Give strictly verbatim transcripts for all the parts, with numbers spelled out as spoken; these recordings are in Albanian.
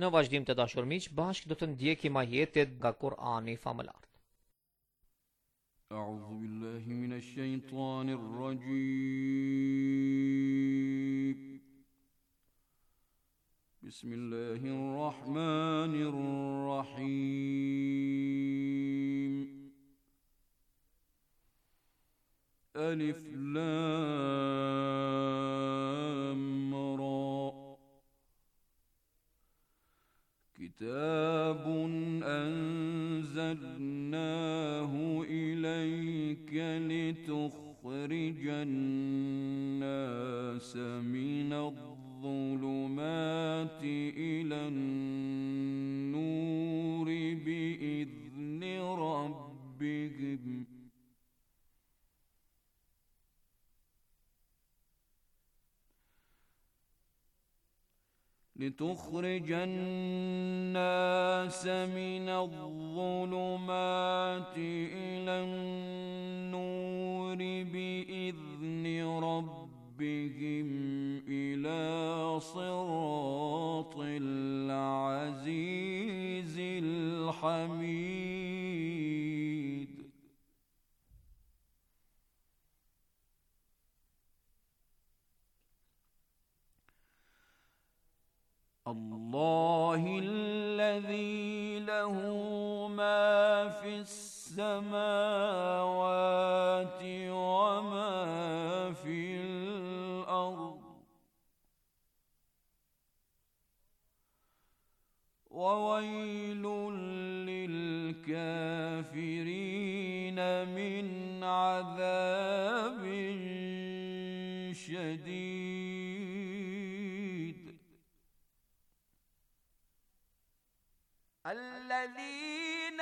Në vazhdim të dashur miq, bashkë do të ndjekim ajetet nga Kur'ani famëlar. A'udhu billahi minash shaitanir rajim. Bismillahir rahmanir rahim. Alif lam ra. كتاب أنزلناه إليك لتخرج الناس من الظلمات إلى النور بإذن ربهم لتخرج الناس من الظلمات إلى النور بإذن ربهم إلى صراط العزيز الحميد. الله الذي له ما في السماوات وما في الأرض وويل للكافرين من عذاب شديد. الذين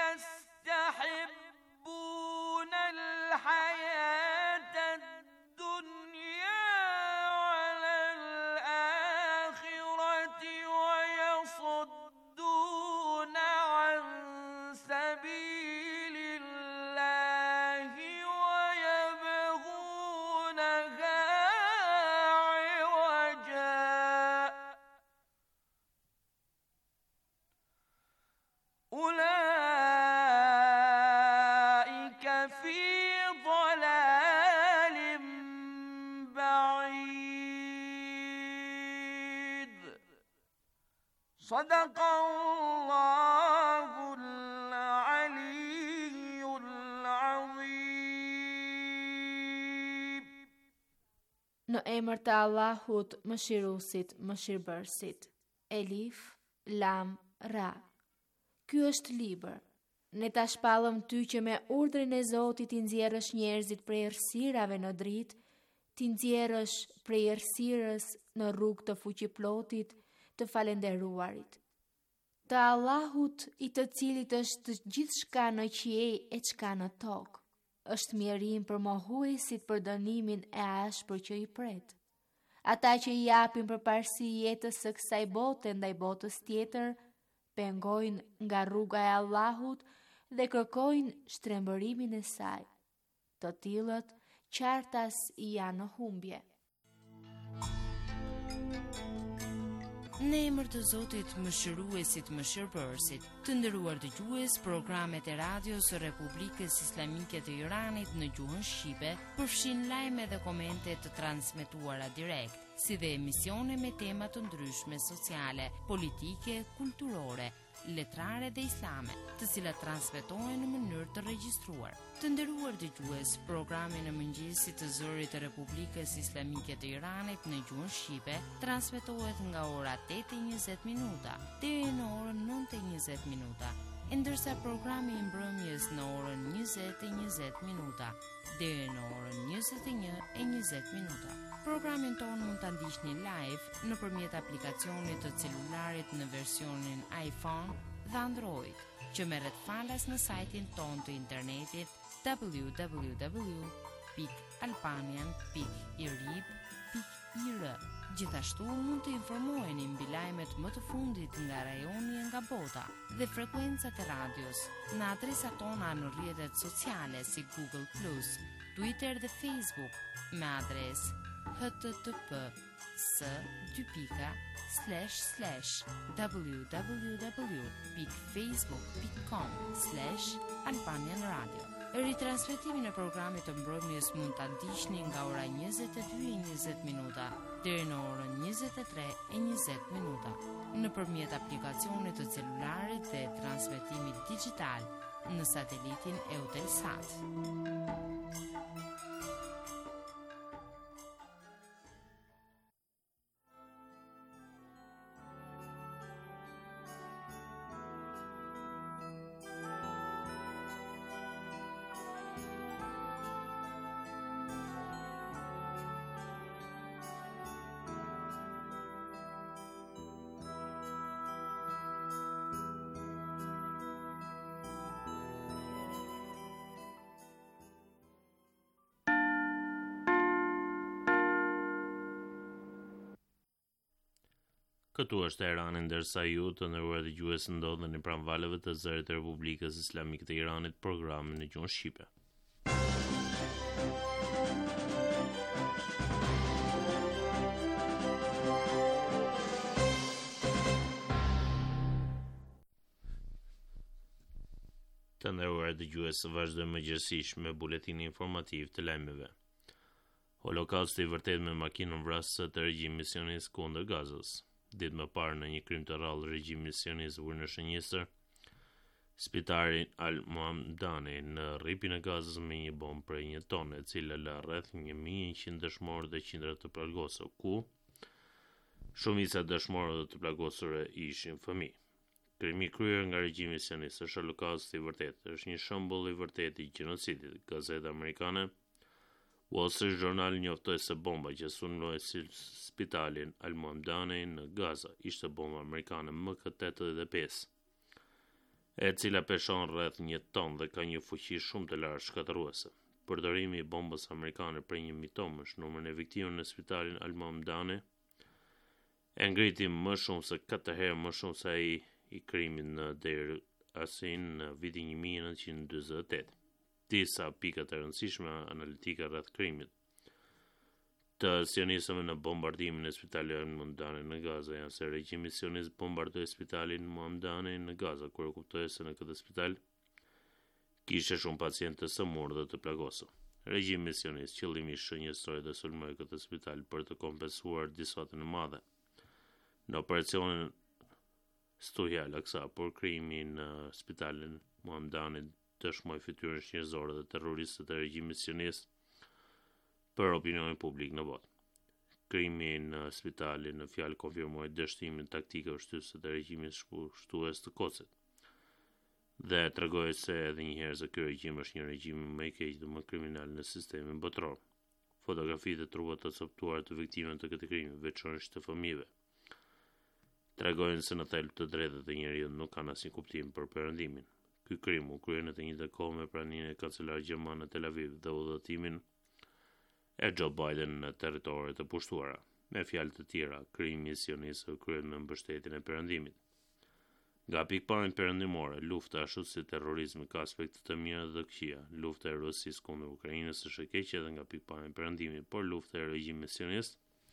يستحبون الحياة الدنيا على الآخرة ويصدون عن سبيل الله ويبغونها عوجا أولئك في ضلال بعيد. صدق الله العلي العظيم. Në emër të Allahut, Mëshiruesit, Mëshirbërësit. Elif, Lam, Ra. Ky është libër. Ne ta shpallëm ty që me urdhrin e Zotit i nxjerrësh njerëzit prej errësirave në dritë, ti nxjerrësh prej errësirës në rrugë të fuqiplotit, të falendëruarit. Të Allahut, i të cilit është gjithçka në qiell e çka në tokë, është mjerim për mohuesit për dënimin e ashpër që i pret. Ata që i japin përparësi jetës së kësaj bote ndaj botës tjetër, pengojnë nga rruga e Allahut dhe kërkojnë shtrembërimin e saj. Të tillët qartas janë në humbje. Në emër të Zotit, Mëshiruesit, Mëshirbërësit, të nderuar dëgjues, programet e radios së Republikës Islamike të Iranit në gjuhën shqipe përfshin lajme dhe komente të transmetuara direkt, si dhe emisione me tema të ndryshme sociale, politike, kulturore, letrare dhe islame, të cilat transmetohen në mënyrë të regjistruar. Të nderuar dëgjues, programi në mëngjesit të zërit të Republikës Islamike të Iranit në gjuhën shqipe transmetohet nga ora tetë e njëzet minuta deri në orën nëntë e njëzet minuta, ndërsa programi i mbrëmjes në orën njëzet e njëzet minuta deri në orën njëzet e një e njëzet minuta. Programin tonë mund ta ndiqni live nëpërmjet aplikacionit të celularit në versionin iPhone dhe Android, që merret falas në sajtin tonë të internetit w w w pikë albanian pikë irib pikë i r. Gjithashtu mund të informoheni mbi lajmet më të fundit nga rajoni e nga bota dhe frekuencat e radios në adresat tona në rrjetet sociale si Google plus, Twitter dhe Facebook me adresë h t t p s dy pika slash slash www.facebook.com slash Albanian Radio. Ritransmetimin e programit të mbrëmjes mund ta ndiqni nga ora njëzet e dy e njëzet minuta deri në orën njëzet e tre e njëzet minuta nëpërmjet aplikacionit të celularit dhe transmetimit digital në satelitin Eutelsat. Këtu është Teherani, ndërsa ju të nderuar dëgjues ndodheni pranë valeve të zërit të Republikës Islamike të Iranit, programin në gjuhën shqipe. Të nderuar dëgjues, vazhdojmë mëngjesisht me buletinin informativ të lajmeve. Holokausti i vërtet me makinën vrasëse të regjimit sionist kundër Gazës. Ditë më parë në një krim të rrallë regjimi sionist vur në shënjestër spitalin Al-Muhamdani në rripin e Gazës me një bombë prej një tone, e cila la rreth një mijë e njëqind dëshmorë dhe qindra të plagosur, ku shumica dëshmorëve të plagosura ishin fëmijë. Krimi kryer nga regjimi sionist është holokausti i vërtet, është një shembull i vërtetë i gjenocidit. Gazeta amerikane Wall Street Journal njoftoi se bomba që sulmoi spitalin Al-Muhamdani në Gaza ishte bomba amerikane M K tetëdhjetë e pesë, e cila peshon rreth një ton dhe ka një fuqi shumë të lartë shkatërruese. Përdorimi i bombës amerikane për një mitomësh numrin e viktimave në spitalin Al-Muhamdani e ngriti më shumë se katër herë më shumë se ai i krimit në Deir Asin në vitin një mijë e nëntëqind e dyzet e tetë. Disa pika të rëndësishme analitike rreth krimit të sionistëve në bombardimin e spitalit Al-Muhamdani në Gaza janë se regjimi sionist bombardoi spitalin Muhamdani në Gaza kur e kuptoi se në këtë spital kishte shumë pacientë të sëmurë dhe të plagosur. Regjimi sionist qëllimisht shënjestroi dhe sulmoi këtë spital për të kompensuar disfatën e madhe në operacionin Stuhja Al-Aqsa, por krimi në spitalin Muhamdani dëshmoi fytyrën njerëzore dhe terroriste të regjimit sionist për opinionin publik në botë. Krimi në spitalin në fjalë konfirmoi dështimin taktike ushtyse të regjimit shtues të Kocit dhe tregoi se edhe një herë se ky regjim është një regjim më i keq dhe më kriminal në sistemin botror. Fotografitë e trupave të coptuara të viktimave të këtij krimi, veçanërisht të fëmijëve, tregojnë se në thelb të drejtat e njerëzit nuk kanë asnjë kuptim për perëndimin. Ky krim u krye në të njëjtën kohë me pranimin e kancelarit gjerman në Tel Aviv dhe udhëtimin e Joe Biden në territoret e pushtuara. Me fjalë të tjera, krimi sionist u krye me mbështetjen e perëndimit. Nga pikpamja perëndimore, lufta ashtu si terrorizmi ka aspekte të mira dhe të këqija. Lufta e Rusisë kundër Ukrainës është e keqe edhe nga pikpamja e perëndimit, por lufta e regjimit sionist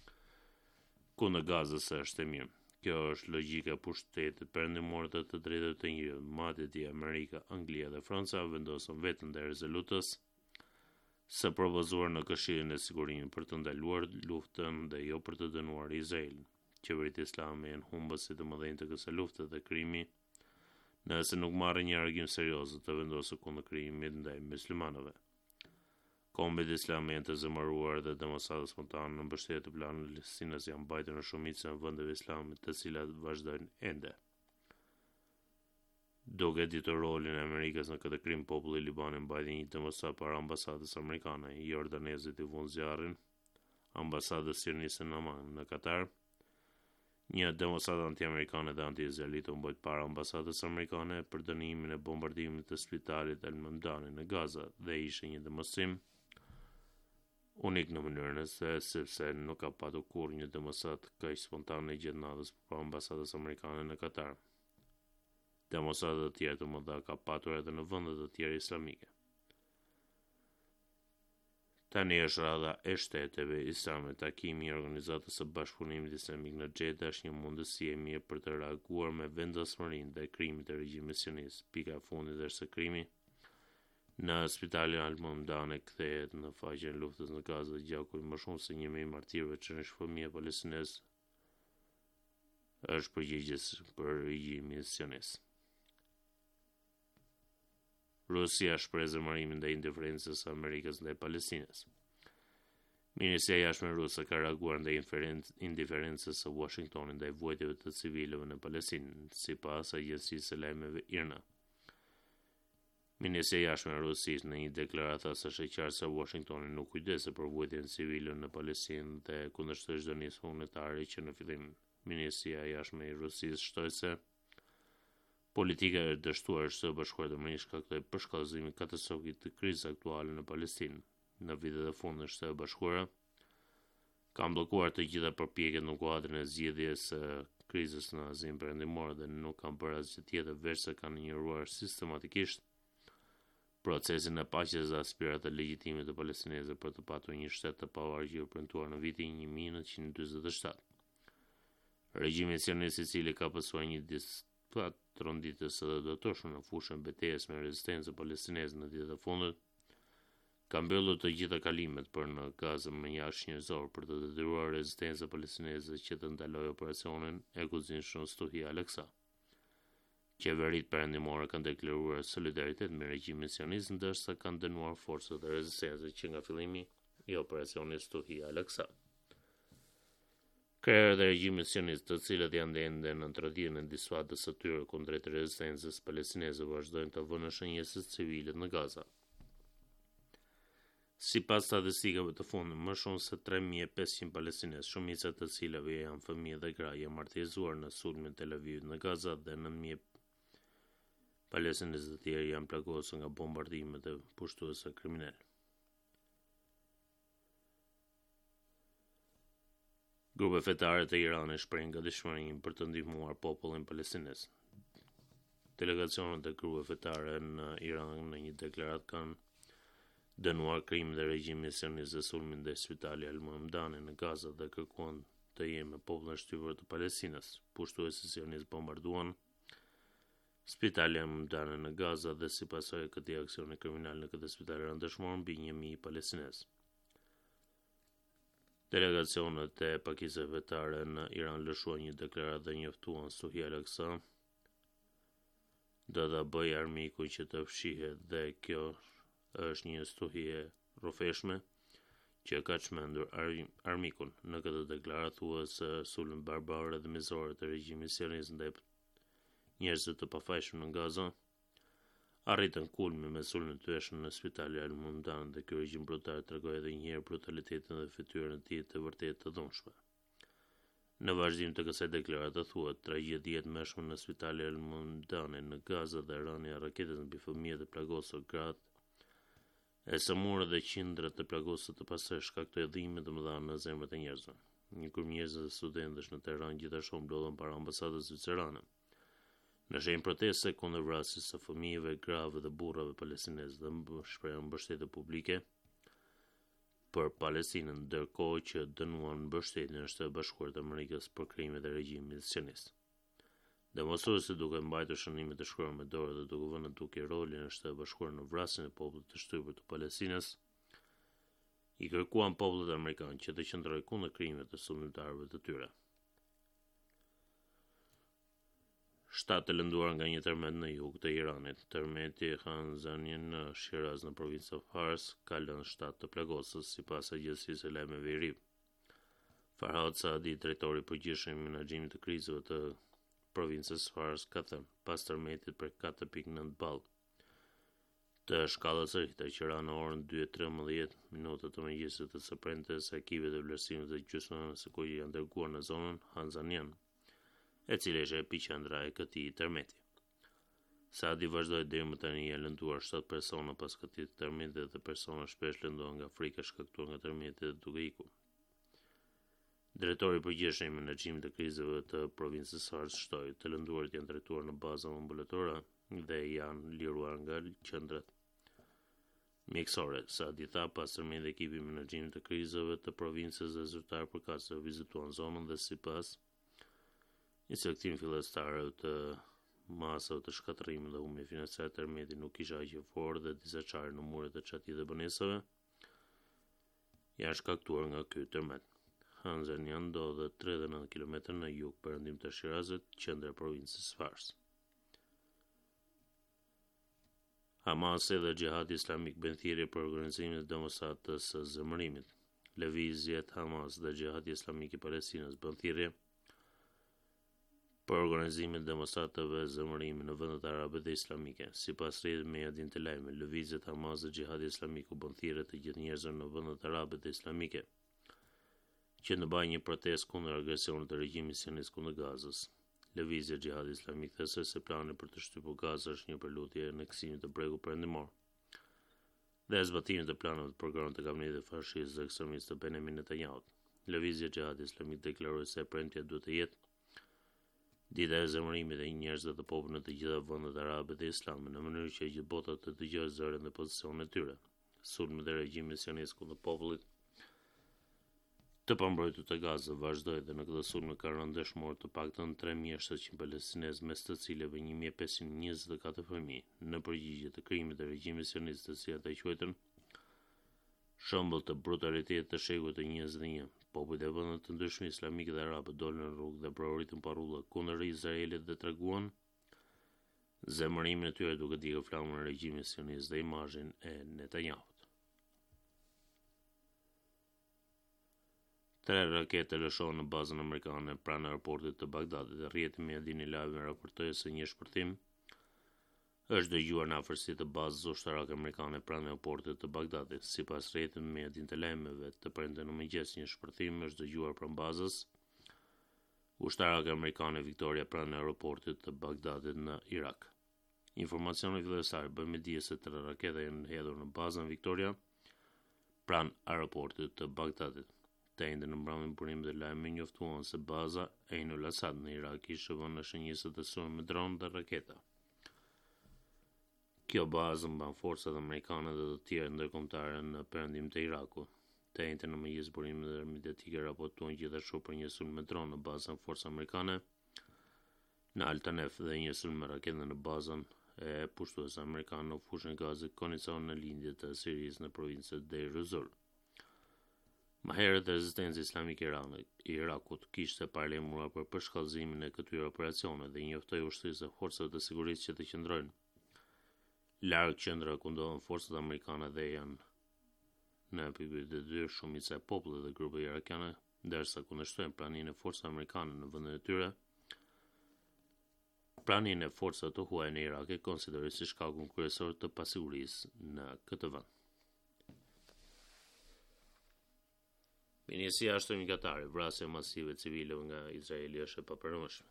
kundër Gazës është e mirë. Kjo është logjika e pushtetit perëndimor të të drejtave të njerëzit. Madje di Amerika, Anglia dhe Franca vendosën veten ndaj rezolutës së propozuar në Këshillin e Sigurimit për të ndaluar luftën dhe jo për të dënuar Izraelin. Qeveritë islame janë humbësit të mëdhenj të kësaj lufte dhe krimi, nëse nuk marrë një reagim serioz të vendosur kundër krimit ndaj muslimanëve. Kombet islame janë të zemëruar dhe demonstrata spontane në mbështetje të planit të Palestinës janë mbajtur në shumicën e vendeve islame, të cilat vazhdojnë ende. Duke ditur rolin e Amerikës në këtë krim, populli i Libanit mbajti një demonstrat para ambasadës amerikane. Jordanezët i vunë zjarrin ambasadës sioniste në Amman. Në Katar, një demonstratë anti-amerikane dhe anti-izraelite u mbajt para ambasadës amerikane për dënimin e bombardimit të spitalit Al-Muhamdani në Gaza dhe ishte një demonstrim unik në mënyrën e se, sepse nuk ka patur kurrë një demonstrat kaq spontane gjatë natës për ambasadës amerikane në Katar. Demonstrata të tjera të mëdha ka patur edhe në vende të tjera islamike. Tani është radha e shteteve islame. Takimi i Organizatës së Bashkëpunimit Islamik në Xheda është një mundësi e mirë për të reaguar me vendosmërinë dhe krimit të regjimit sionist. Pika e fundit është se krimi në spitalin Al-Mamdani kthehet në faqen e luftës në Gazë, gjaku i më shumë se një mijë martirëve që në fëmijë palestinez është përgjegjës për regjimin sionist. Rusia shpreh zemërimin ndaj indiferencës së Amerikës ndaj Palestinës. Ministria e Jashtme ruse ka reaguar ndaj indiferencës së Washingtonit ndaj vuajtjeve të civilëve në Palestinë, sipas agjencisë së lajmeve I R N A. Ministria e Jashtme e Rusisë në një deklaratë tha se është e qartë se Washingtoni nuk kujdeset për vuajtjen civile në Palestinë dhe kundërshtoi çdo nismë humanitare që në fillim Ministria e Jashtme e Rusisë shtoi se politika e dështuar së Bashkuara të Amerikës shkaktoi përshkallëzimin katastrofik të krizës aktuale në Palestinë. Në vitet e fundit Shtetet e Bashkuara kanë bllokuar të gjitha përpjekjet në kuadrin e zgjidhjes së krizës në Azinë Perëndimore dhe nuk kanë bërë asgjë tjetër veç se kanë injoruar sistematikisht procesin e paqes dhe aspirat e legjitimit të palestinezëve për të patur një shtet të pavarur premtuar në vitin një mijë nëntëqind e dyzet e shtatë. Regjimi sionist i cili ka pasur një disputë tronditës së dobëtoshme në fushën betejës me rezistencën palestineze në ditët e fundit, ka mbyllur të gjitha kalimet për në Gazë më jashtë njerëzor për të detyruar rezistencën palestineze që të ndalojë operacionin e kuzhinshëm Stuhi Al-Aqsa. Qeveritë perëndimore kanë deklaruar solidaritet me regjimin sionist, ndërsa kanë dënuar forcat e rezistencës që nga fillimi i operacionit Stuhi Al-Aqsa. Krerët e regjimit sionist, të cilët janë ende në traditën e disuadës së tyre kundrejt rezistencës palestineze, vazhdojnë të vënë shënjesës civile në Gaza. Sipas statistikave të fundit, më shumë se tre mijë e pesëqind palestinezë, shumica të cilave janë fëmijë dhe gra, janë martirëzuar në sulmin e Tel Avivit në Gaza dhe nëntë mijë palestinezë të tjerë janë plagosur nga bombardimet e pushtuesve kriminal. Grupe fetare të Iranit shprehin gatishmërinë për të ndihmuar popullin palestinez. Delegacionet e grupeve fetare në Iran në një deklaratë kanë dënuar krimin e regjimit sionist dhe sulmin ndaj spitalit Al-Mamdani në Gaza dhe kërkuan të jenë me popullin shtypur të Palestinës. Pushtuesit sionistë bombarduan spitalin Al-Mamdani në Gaza dhe si pasojë e këtij aksioni kriminal në këtë spital rënë dëshmorë mbi një mijë palestinezë. Delegacionet e pakicave fetare në Iran lëshuan një deklaratë dhe njoftuan Stuhi Al-Aqsa do ta bëjë armikun që të fshihet dhe kjo është një stuhi e rrofeshme që ka çmendur armikun. Në këtë deklaratë thuhet se sulmi barbar dhe mizor të regjimit sionist ndaj njerëzve të pafajshëm në Gaza arritën kulmin me sulmin e tyre në spitalin Al-Mamdani dhe ky regjim brutal tregoi edhe një herë brutalitetin dhe fytyrën e tij të vërtetë të dhunshme. Në vazhdim të kësaj deklarate thuhet tragjedia e mëshme në spitalin Al-Mamdani në Gaza dhe rënia e raketës mbi fëmijët e plagosur gratë e sëmurë dhe qindrat të plagosur të pastaj shkaktoi dhimbje të mëdha në zemrat e njerëzve. Një grup njerëz dhe studentësh në Tiranë gjithashtu mblodhen para ambasadës zvicerane në shenjë proteste kundër vrasjes së fëmijëve, grave dhe burrave palestinezë dhe shprehën mbështetje publike për Palestinën, ndërkohë që dënuan mbështetjen e Shtetit Bashkuar të Amerikës për krimet e regjimit sionist. Demonstruesit duke mbajtur shënime të shkruar me dorë dhe duke vënë në duke rolin e Shtetit Bashkuar në vrasjen e popullit të shtypur të Palestinës, i kërkuan popullit amerikan që të qëndrojë kundër krimeve të sulmtarëve të tyre. Shtatë të lënduar nga një tërmet në jug të Iranit. Tërmeti Hanzanian në Shiraz në provincën e Fars ka lënë shtatë të plagosur sipas agjencisë së lajmeve I R I B. Farhad Saadi, drejtori i përgjithshëm i menaxhimit të krizave të provincës Fars, ka thënë pas tërmetit për katër pikë nëntë ball të shkallës së Richter që ra në orën dy e trembëdhjetë minuta të mëngjesit të së premtes, ekipe të vlerësimit të gjysmës së kuj janë dërguar në zonën Hanzanian, e cila është epicendra e këtij tërmeti. Saadi vazhdoi deri më tani janë lënduar shtatë persona pas këtij tërmeti dhe persona shpesh lëndohen nga frika shkaktuar nga tërmeti dhe duke ikur. Drejtori i përgjithshëm i menaxhimit të krizave të provincës Fars shtoi të lënduarit janë drejtuar në baza ambulatore dhe janë liruar nga qendrat mjekësore, Saadi tha pas tërmend ekipi menaxhimit të krizave të provincës dhe zyrtar përkatësor vizituan zonën dhe sipas inspektim fillestar të masave të shkatërimit dhe humbje financiare tërmeti nuk kisha aq fort dhe disa çare në muret e çatit dhe banesave janë shkaktuar nga ky tërmet. Hanzernian ndodhet tridhjetë e nëntë kilometra në jug perëndim të Shirazit, qendër e provincës Fars. Hamasi dhe Xhihadi Islamik bën thirrje për organizimin e demonstratës së zemërimit. Lëvizjet Hamas dhe Xhihadi Islamik i Palestinës bën thirrje për organizimin e demonstratave zemërimi në vendet arabe dhe islamike. Sipas rrjetit median të lajme, lëvizjet Hamas dhe Xhihadi Islamik u bën thirrje të gjithë njerëzve në vendet arabe dhe islamike që në bëjnë një protestë kundër agresionit të regjimit sionist kundër Gazës. Lëvizja Xhihadi Islamik thosë se plani për të shtypur Gazën është një përlutje e aneksimit të bregut perëndimor dhe zbatimit të planeve të programit të kabinetit fashist dhe ekstremist të Benjamin Netanyahut. Lëvizja Xhihadi Islamik deklaroi se premtja duhet të jetë dita e zemërimit e njerëzve të popullit në të gjitha vendet arabe dhe islame në mënyrë që gjithë bota të dëgjojë zërin dhe pozicionet e tyre. Sulmi dhe regjimi sionist kundër popullit të pambrojtur të Gazës vazhdoi dhe në këtë sulm ka rënë dëshmor të paktën tre mijë e shtatëqind palestinezë, mes të cilëve një mijë e pesëqind e njëzet e katër fëmijë, në përgjigje të krimit të regjimit sionist të cilat e quajtën shembull të brutalitetit të shekujt të njëzet e një. Popujt e vendeve të ndryshme islamike dhe arabe dolën në rrugë dhe prioritën parrulla kundër Izraelit dhe treguan zemërimin e tyre duke djegë flamën e regjimit sionist dhe imazhin e Netanyahut. Tre rakete lëshohen në bazën amerikane pranë aeroportit të Bagdadit dhe rrjeti median i lajmeve raportoi se një shpërthim është dëgjuar në afërsi të bazës ushtarake amerikane pranë aeroportit të Bagdadit. Sipas rrjetit median të lajmeve të premte në mëngjes, një shpërthim është dëgjuar pranë bazës ushtarake amerikane Victoria pranë aeroportit të Bagdadit në Irak. Informacioni fillestar bën me dije se tre rakete janë hedhur në bazën Victoria pranë aeroportit të Bagdadit. Të njëjtën në mbrëmjen burimit të lajmeve njoftuan se baza Ainul Asad në Irak ishte vënë në shënjestër të sulmit me dronë dhe raketa. Kjo bazë mban forcat amerikane dhe të tjera ndërkombëtare në perëndim të Irakut. Të njëjtën në mëngjes burimet mediatike raportuan gjithashtu për një sulm me dronë në bazën forcë amerikane në Al-Tanef dhe një sulm me raketë në bazën e pushtuese amerikane në fushën e gazit konicion në lindje të Sirisë në provincën Deir ez-Zor. Më herët rezistenca islamike e Irakut kishte paralajmëruar për përshkallëzimin e këtyre operacione dhe njoftoi ushtrisë e forcave të sigurisë që të qëndrojnë larg qendra ku ndodhen forcat amerikane dhe janë në pikërisht të dy shumica e popullit dhe grupe irakiane, ndërsa kundërshtojnë praninë e forcave amerikane në vendet e tyre. Praninë e forcave të huaja në Irak e konsideroi si shkakun kryesor të pasigurisë në këtë vend. Ministria e Jashtërimit Katari, vrasje masive civileve nga Izraeli është e papranueshme.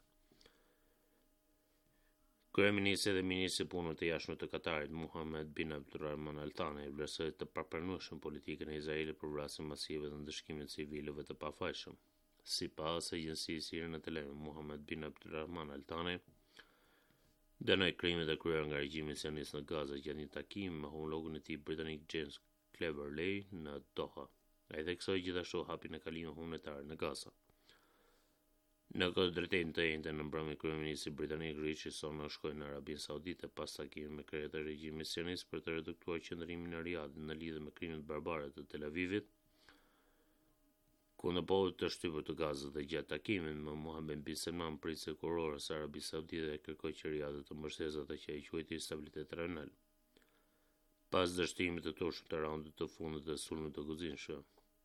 Kryeministri dhe Ministri i Punëve të Jashtme të Katarit, Mohammed bin Abdulrahman Al Thani, vlerësoi të papranueshme politikën e Izraelit për vrasje masive dhe ndëshkimin e civilëve të pafajshëm. Sipas agjencisë sirene të lajmeve, Mohammed bin Abdulrahman Al Thani dënoi krimet e kryer nga regjimi sionist në Gaza gjatë një takimi me homologun e tij britanik James Cleverley në Doha. Ai theksoi gjithashtu hapjen e kalimit humanitar në Gaza. Në këtë drejtim të njëjtën në mbrëmje kryeministri britanik Rishi Sunak shkoi në Arabinë Saudite pas takimit me kryetar e regjimit sionist për të reduktuar qendrimin e Riyadit në lidhje me krimet barbare të Tel Avivit kundër popullit të shtypur të Gazës dhe gjatë takimit me Mohammed bin Salman, prince kuror së Arabisë Saudite, kërkoi që Riyadhi të mbështesë atë që ai quajti stabilitet rajonal. Pas dështimit të turshëm të raundit të fundit të sulmit të guximshëm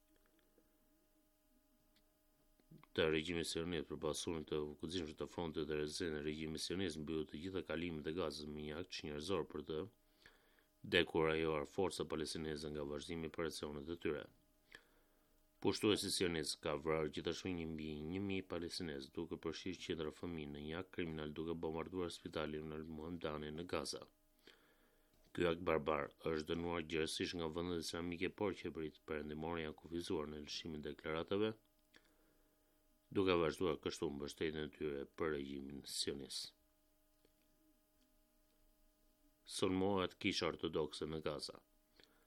të regjimit sionist për pasurën të guximshëm të frontit të rezistencës e regjimit sionist mbyll të gjitha kalimet e Gazës me një akt njerëzor për të dekurajuar forca palestineze nga vazhdimi i operacioneve të tyre. Pushtuesi sionist ka vrarë gjithashtu një mbi një mijë palestinezë duke përfshirë qindra fëmijë në një akt kriminal duke bombarduar spitalin në Al-Muhamdani në Gaza. Ky akt barbar është dënuar gjithsesi nga vendet islamike, por qeveritë perëndimore janë kufizuar në lëshimin e deklaratave, duke vazhduar kështu mbështetjen e tyre për regjimin sionist. Sulmohet kisha ortodokse në Gaza.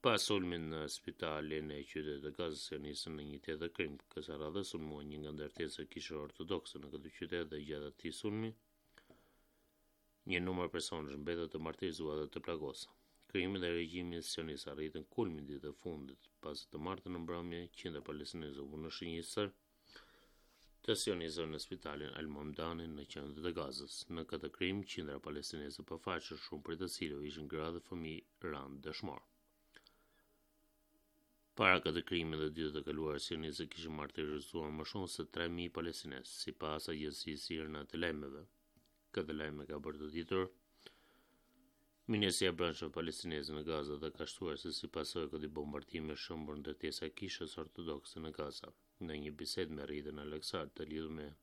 Pas sulmin në spitalin e qytetit të Gazës janë nisën në një tjetër krim. Kësaj radhe sulmua një nga ndërtesa kishore ortodokse në këtë qytet dhe gjatë atij sulmi një numër personësh mbetën të martirizuar dhe të plagosur. Krimi dhe regjimi sionist arritën kulmin ditë të fundit, pas të martën në mbrëmje qindra palestinezë u vënë në shënjestër të sionistëve në spitalin Al-Mamdani në qendër të Gazës. Në këtë krim, qindra palestinezë pafaqër, shumë prej të cilëve ishin gra dhe fëmijë rënë dëshmor. Para këtë krimi dhe ditët e kaluara sionistët kishin martirizuar më shumë se tre mijë palestinezë, sipas agjencisë sirne të lajmeve. Këtë lajme ka bërë të ditur Ministria e Brendshme palestineze në Gazë dhe ka shtuar se si pasojë e këtij bombardimi shëmbur ndërtesa e kishës ortodokse në Gazë. Në një bisedë me Riden Aleksand të lidhur me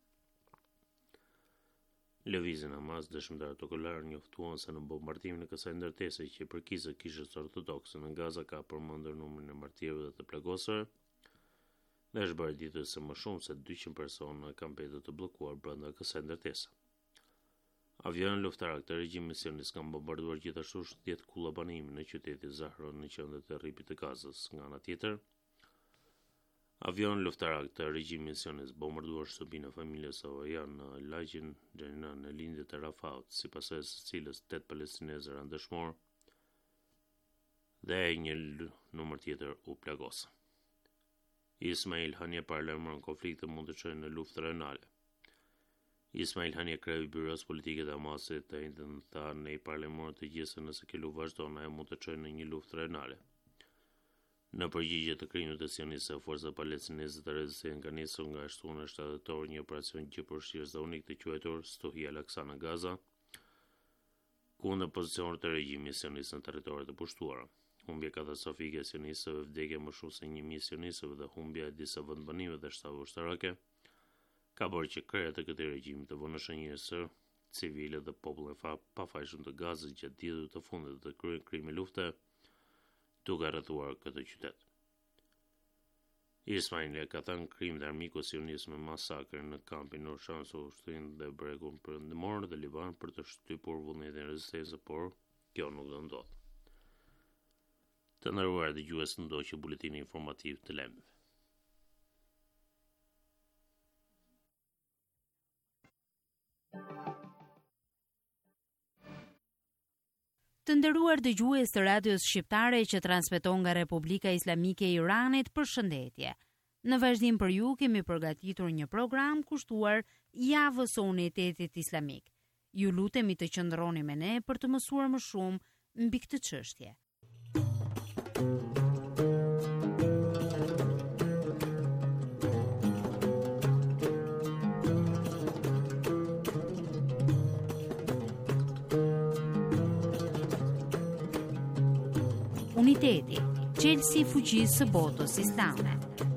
lëvizjen Hamas, dëshmitarët okullar njoftuan se në bombardimin e kësaj ndërtese që përkisë kishës ortodokse në Gazë ka përmendur numrin e martirëve dhe të plagosur dhe është bërë ditur se më shumë se dyqind persona kanë mbetur të bllokuar brenda kësaj ndërtese. Avionë luftarak të regjimit sionist kanë bombarduar gjithashtu shtytet kulla banimi në qytetin Zahron në qendër të rripit të Gazës. Nga ana tjetër, avionë luftarak të regjimit sionist bombarduar shtëpinë e familjes Savoyan në lagjen Xhenina në lindjet e Rafaut, si pasojë së cilës tetë palestinezë rënë dëshmor dhe një numër tjetër u plagosën. Ismail Haniyeh paralajmëron konflikte mund të çojnë në luftë rajonale. Ismail Haniyeh, kreu i byros politike të Hamasit, të njëjtën tha në i paralajmëron të gjithë se nëse kjo luftë vazhdon, ajo mund të çojë në një luftë rajonale. Në përgjigje të krimit të sionistëve, forcat palestineze të rezistencës kanë nisur nga shtunë e shtatë tetor një operacion gjithëpërfshirës dhe unik të quajtur Stuhi al-Aqsa në Gaza, kundër pozicionit të regjimit sionist në territoret e pushtuara. Humbja katastrofike e sionistëve, vdekje më shumë se një mijë sionistëve dhe humbja e disa vendbanimeve dhe shtave ushtarake ka bërë që krejat e këtij regjimi të vënë në shënjestër civile dhe popullin fa pafajshëm të Gazës gjatë ditëve të fundit të kryer krimi lufte, duke rrethuar këtë qytet. Ismail ka thënë krim dhe armiku sionist me masakër në kampin Nur Shams u ushtrin dhe bregun perëndimor dhe Liban për të shtypur vullnetin e rezistencës, por kjo nuk do ndodhë. Të nderuar dëgjues, ndoqë buletini informativ të lajmeve. Të nderuar dëgjues të radios shqiptare që transmeton nga Republika Islamike e Iranit, përshëndetje. Në vazhdim për ju kemi përgatitur një program kushtuar javës së Unitetit Islamik. Ju lutemi të qëndroni me ne për të mësuar më shumë mbi këtë çështje. Uniteti, qelësi i fuqisë së botës islame.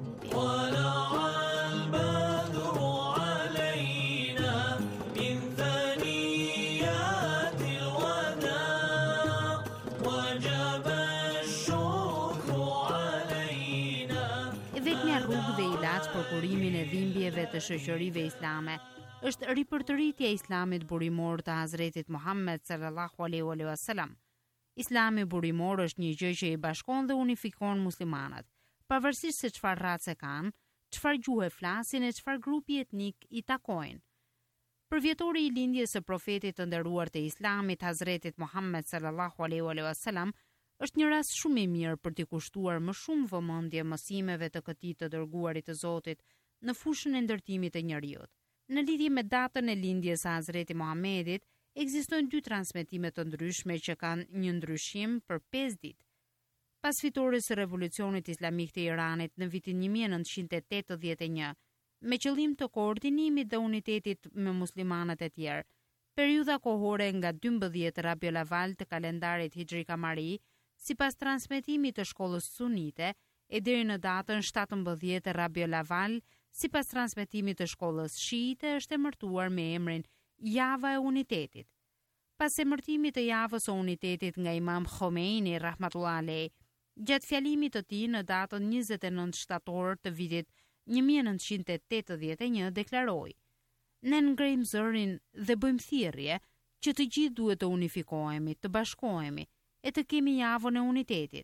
Vetmja rrugë dhe ilaç për kurimin e dhimbjeve të shoqërive islame është ripërtëritja e islamit burimor të Hazretit Muhammed sallallahu alaihi wasallam. Islami burimor është një gjë që i bashkon dhe unifikon muslimanët, pavarësisht se çfarë race kanë, çfarë gjuhë flasin e çfarë grupi etnik i takojnë. Për vjetori i lindjes së profetit të nderuar të Islamit, Hazretit Muhammed sallallahu alaihi wasallam, është një rast shumë i mirë për t'i kushtuar më shumë vëmendje mësimeve të këtij të dërguarit të Zotit në fushën e ndërtimit të njerëzit. Në lidhje me datën e lindjes së Hazretit Muhammedit, ekzistojnë dy transmetime të ndryshme që kanë një ndryshim për pesë ditë. Pas fitores së revolucionit islamik të Iranit në vitin një mijë e nëntëqind e tetëdhjetë e një, me qëllim të koordinimit dhe unitetit me muslimanët e tjerë, periudha kohore nga dymbëdhjetë Rabiul Awal të kalendarit Hijri Kamari, sipas transmetimit të shkollës sunite, e deri në datën shtatëmbëdhjetë Rabiul Awal, sipas transmetimit të shkollës shiite, është emërtuar me emrin Java e Unitetit. Pas emërtimit të javës së Unitetit nga Imam Khomeini rahmatullah alej, gjatë fjalimit të tij në datën njëzet e nëntë shtator të vitit një mijë e nëntëqind e tetëdhjetë e një deklaroi: "Ne ngrejmë zërin dhe bëjmë thirrje që të gjithë duhet të unifikohemi, të bashkohemi e të kemi javën e Unitetit.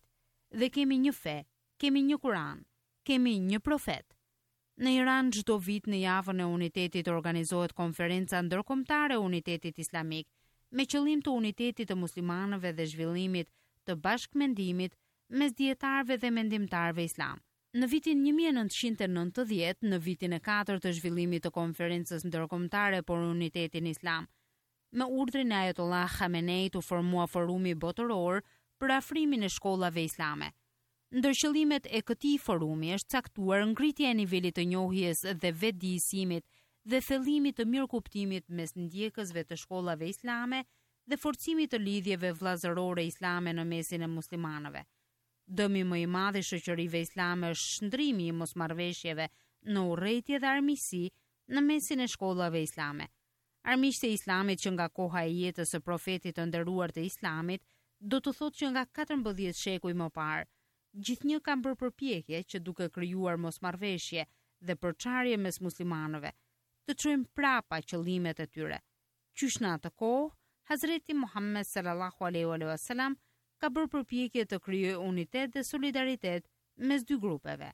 dhe kemi një fe, kemi një Kur'an, kemi një profet. Në Iran çdo vit në javën e unitetit organizohet konferenca ndërkombëtare e unitetit islamik me qëllim të unitetit të muslimanëve dhe zhvillimit të bashkëmendimit mes dietarëve dhe mendimtarëve islam. Në vitin një mijë e nëntëqind e nëntëdhjetë, në vitin e katërt të zhvillimit të konferencës ndërkombëtare për unitetin islam, me urdhrin e Ayatollah Khameneit u formua forumi botëror për afrimin e shkollave islame. Ndër qëllimet e këtij forumi është caktuar ngritja e nivelit të njohjes dhe vetëdijësimit dhe thellimit të mirëkuptimit mes ndjekësve të shkollave islame dhe forcimit të lidhjeve vllazërore islame në mesin e muslimanëve. Dëmi më i madh i shoqërive islame është shndrimi i mosmarrveshjeve në urrëtie dhe armiqësi në mesin e shkollave islame. Armiqtë e islamit që nga koha e jetës së profetit të nderuar të islamit, do të thotë që nga katërmbëdhjetë shekuj më parë, gjithnjë kanë bërë përpjekje që duke krijuar mosmarrveshje dhe përçarje mes muslimanëve, të çojnë prapa qëllimet e tyre. Qysh në atë kohë, Hazreti Muhammed sallallahu alaihi wasallam ka bërë përpjekje të krijojë unitet dhe solidaritet mes dy grupeve.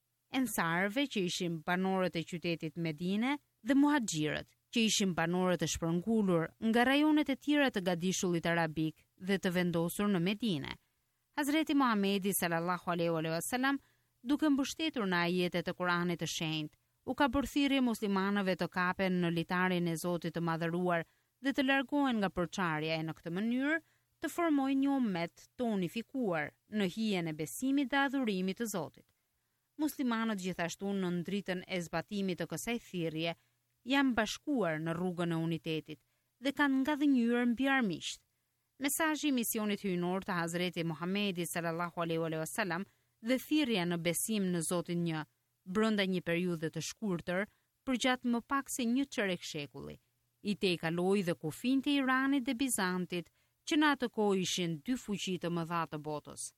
Ensarëve që ishin banorët e qytetit Medine dhe muhaxhirët që ishin banorët e shpërngulur nga rajonet e tjera të gadishullit arabik dhe të vendosur në Medine. Hazreti Muhamedi sallallahu alaihi wasallam, duke mbështetur në ajetet e Kuranit të shenjtë, u ka bërë thirrje muslimanëve të kapen në litarin e Zotit të madhëruar dhe të largohen nga përçarja e në këtë mënyrë të formojnë një ummet të unifikuar në hijen e besimit dhe adhurimit të Zotit. Muslimanët gjithashtu në dritën e zbatimit të kësaj thirrje janë bashkuar në rrugën e unitetit dhe kanë ngadhënjur mbi armiqt. Mesazhi i misionit hyjnor të Hazreti Muhamedi sallallahu alaihi wasallam dhe thirrja në besim në Zotin një brenda një periudhe të shkurtër përgjatë më pak se një çerek shekulli. I tej kaloi dhe kufijtë e Iranit dhe Bizantit, që në atë kohë ishin dy fuqi të mëdha të botës.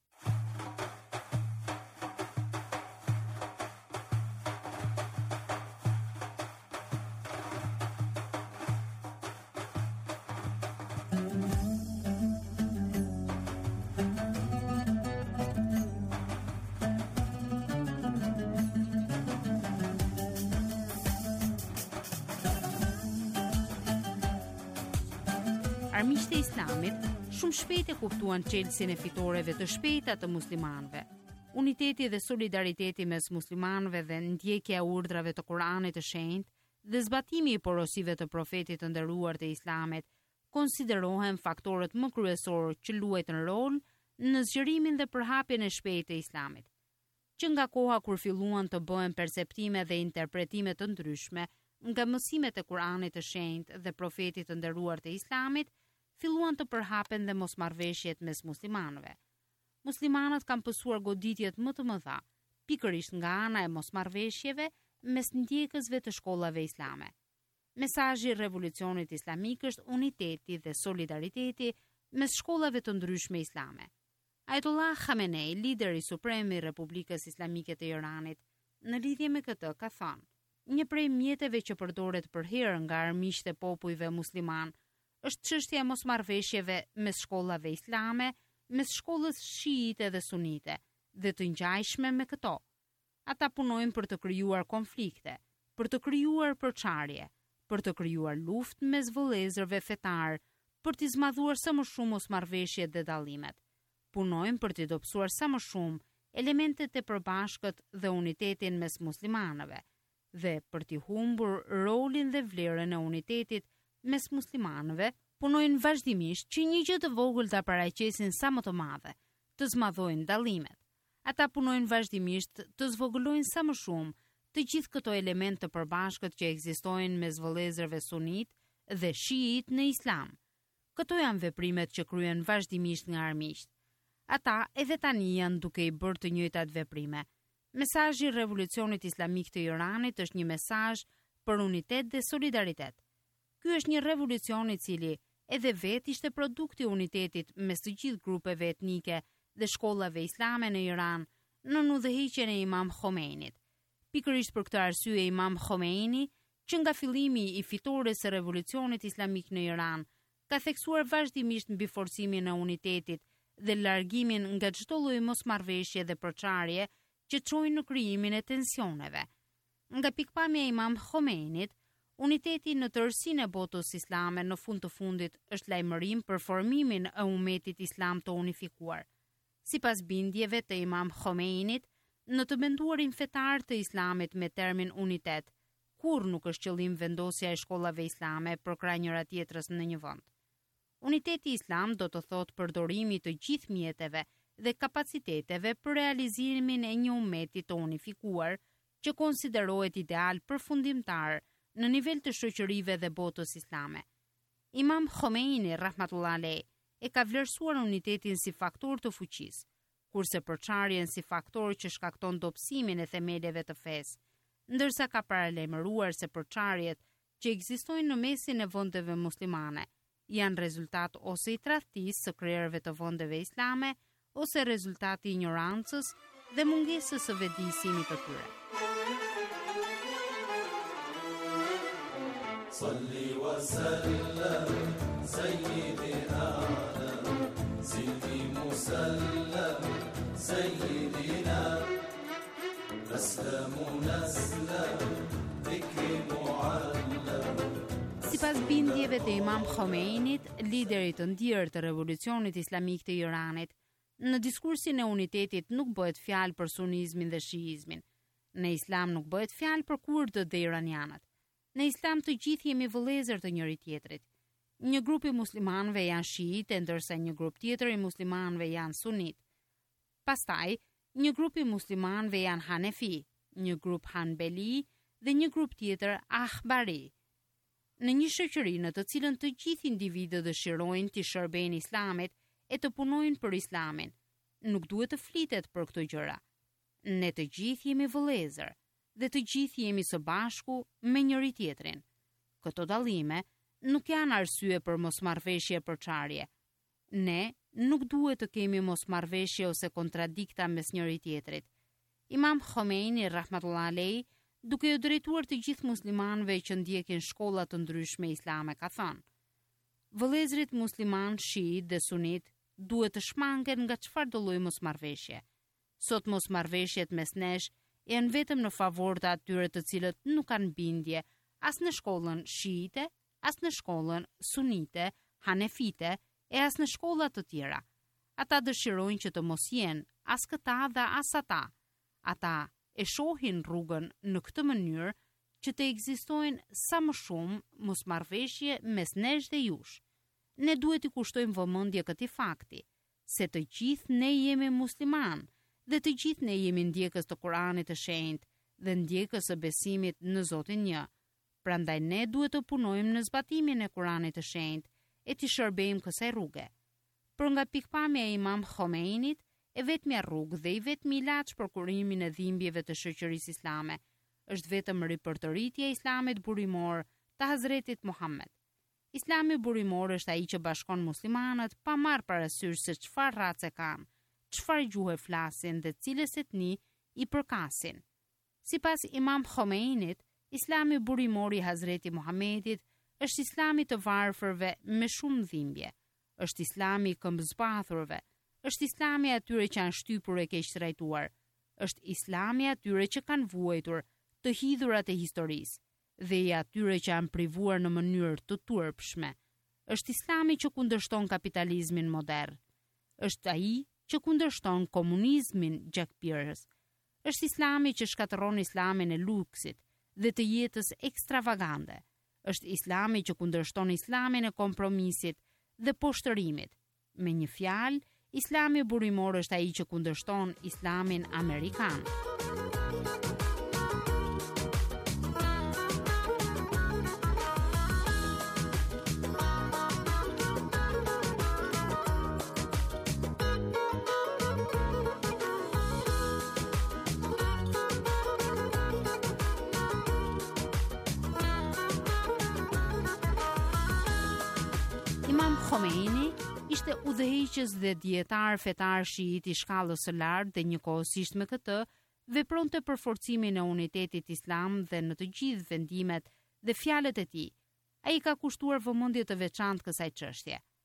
Armiqtë e islamit shumë shpejt e kuptuan çelësin e fitoreve të shpejta të muslimanëve. Uniteti dhe solidariteti mes muslimanëve dhe ndjekja e urdhrave të Kuranit të shenjtë dhe zbatimi i porosive të profetit të nderuar të islamit konsiderohen faktorët më kryesorë që luajtën rol në zgjerimin dhe përhapjen e shpejtë të islamit. Që nga koha kur filluan të bëhen perceptime dhe interpretime të ndryshme nga mësimet e Kuranit të shenjtë dhe profetit të nderuar të islamit, filluan të përhapen dhe mosmarrveshjet mes muslimanëve. Muslimanët kanë pësuar goditjet më të mëdha, pikërisht nga ana e mosmarrveshjeve mes ndjekësve të shkollave islame. Mesazhi i revolucionit islamik është uniteti dhe solidariteti mes shkollave të ndryshme islame. Ayatollah Khamenei, lideri suprem i Republikës Islamike të Iranit, në lidhje me këtë ka thënë: një prej mjeteve që përdoret për herë nga armiqtë e popujve musliman është çështja e mosmarrveshjeve mes shkollave islame, mes shkollës shiite dhe sunite, dhe të ngjajshme me këto. Ata punojnë për të krijuar konflikte, për të krijuar përçarje, për të krijuar luftë mes vëllezërve fetar, për të zmadhuar sa më shumë mosmarrveshjet dhe dallimet. Punojnë për të dobësuar sa më shumë elementet e përbashkët dhe unitetin mes muslimanëve, dhe për të humbur rolin dhe vlerën e unitetit mes muslimanëve, punojnë vazhdimisht që një gjë të vogël ta paraqesin sa më të madhe, të zmadhojnë dallimet. Ata punojnë vazhdimisht të zvogëlojnë sa më shumë të gjithë këto element të përbashkët që ekzistojnë mes vëllezërve sunit dhe shiit në islam. Këto janë veprimet që kryen vazhdimisht nga armiqt. Ata edhe tani janë duke i bërë të njëjtat veprime. Mesazhi i revolucionit islamik të Iranit është një mesazh për unitet dhe solidaritet. Ky është një revolucion i cili edhe vetë ishte produkti i unitetit mes të gjithë grupeve etnike dhe shkollave islame në Iran në udhëheqjen e Imam Khomeinit. Pikërisht për këtë arsye Imam Khomeini, që nga fillimi i fitores së revolucionit islamik në Iran, ka theksuar vazhdimisht mbi forcimin e unitetit dhe largimin nga çdo lloj mosmarrveshje dhe përçarje që çojnë në krijimin e tensioneve. Nga pikpamja e Imam Khomeinit, uniteti në tërësinë e botës islame në fund të fundit është lajmërim për formimin e umetit islam të unifikuar. Sipas bindjeve të Imam Khomeinit, në të menduarin fetar të islamit me termin unitet, kur nuk është qëllim vendosja e shkollave islame për krah njëra tjetrës në një vend. Uniteti islam do të thotë përdorimi të gjithë mjeteve dhe kapaciteteve për realizimin e një umeti të unifikuar që konsiderohet ideal përfundimtar në nivel të shoqërive dhe botës islame. Imam Khomeini rahmatullah alej e ka vlerësuar unitetin si faktor të fuqisë, kurse përçarjen si faktor që shkakton dobësimin e themeleve të fesë, ndërsa ka paralajmëruar se përçarjet që ekzistojnë në mesin e vendeve muslimane janë rezultat ose i tradhtisë së krerëve të vendeve islame ose rezultati i ignorancës dhe mungesës së vedisimit të tyre. Salli wa sallam sayyidina sidi musallam sayyidina aslamu naslam dhikri muallam. Sipas bindjeve të Imam Khomeinit, liderit të ndjerë të revolucionit islamik të Iranit, në diskursin e unitetit nuk bëhet fjalë për sunizmin dhe shiizmin. Në islam nuk bëhet fjalë për kurdët dhe iranianët. Në islam të gjithë jemi vëllezër të njëri tjetrit. Një grup i muslimanëve janë shiite, ndërsa një grup tjetër i muslimanëve janë sunit. Pastaj, një grup i muslimanëve janë hanefi, një grup hanbeli dhe një grup tjetër ahbari. Në një shoqëri në të cilën të gjithë individët dëshirojnë të shërbejnë islamit e të punojnë për islamin, nuk duhet të flitet për këto gjëra. Ne të gjithë jemi vëllezër dhe të gjithë jemi së bashku me njëri tjetrin. Këto dallime nuk janë arsye për mosmarrveshje përçarje. Ne nuk duhet të kemi mosmarrveshje ose kontradikta mes njëri tjetrit. Imam Khomeini rahmatullah alej, duke u drejtuar të gjithë muslimanëve që ndjekin shkolla të ndryshme islame, ka thënë: vëllezërit musliman, shiit dhe sunit duhet të shmangen nga çfarëdo lloj mosmarrveshje. Sot mosmarrveshjet mes nesh janë vetëm në favor të atyre të cilët nuk kanë bindje as në shkollën shiite, as në shkollën sunite, hanefite e as në shkolla të tjera. Ata dëshirojnë që të mos jenë as këta dhe as ata. Ata e shohin rrugën në këtë mënyrë që të ekzistojnë sa më shumë mosmarrveshje mes nesh dhe jush. Ne duhet i kushtojmë vëmendje këtij fakti, se të gjithë ne jemi musliman dhe të gjithë ne jemi ndjekës të Kuranit të shenjtë dhe ndjekës së besimit në Zotin një. Prandaj ne duhet të punojmë në zbatimin e Kuranit të shenjtë e të shërbejmë kësaj rruge. Por nga pikpamja e Imam Khomeinit, e vetmja rrugë dhe i vetmi ilaç për kurimin e dhimbjeve të shoqërisë islame është vetëm ripërtëritja e islamit burimor të Hazretit Muhammed. Islami burimor është ai që bashkon muslimanët pa marrë parasysh se çfarë race kanë, çfarë gjuhë flasin dhe cilës etni i përkasin. Sipas Imam Khomeinit, Islami burimor i Hazreti Muhammedit është islami të varfërve me shumë dhimbje, është islami i këmbëzbathurve, është islami atyre që janë shtypur e keq trajtuar, është islami atyre që kanë vuajtur të hidhurat e historisë dhe i atyre që janë privuar në mënyrë të turpshme. Është islami që kundërshton kapitalizmin modern. Është ai që kundërshton komunizmin gjakpirës. Është islami që shkatërron islamin e luksit dhe të jetës ekstravagante. Është islami që kundërshton islamin e kompromisit dhe poshtërimit. Me një fjalë, islami burimor është ai që kundërshton islamin amerikan. Imam Khomeini ishte udhëheqës dhe dietar fetar shiit i shkallës së lartë dhe njëkohësisht me këtë vepronte për forcimin e unitetit islam dhe në të gjithë vendimet dhe fjalët e tij. Ai ka kushtuar vëmendje të veçantë kësaj çështje.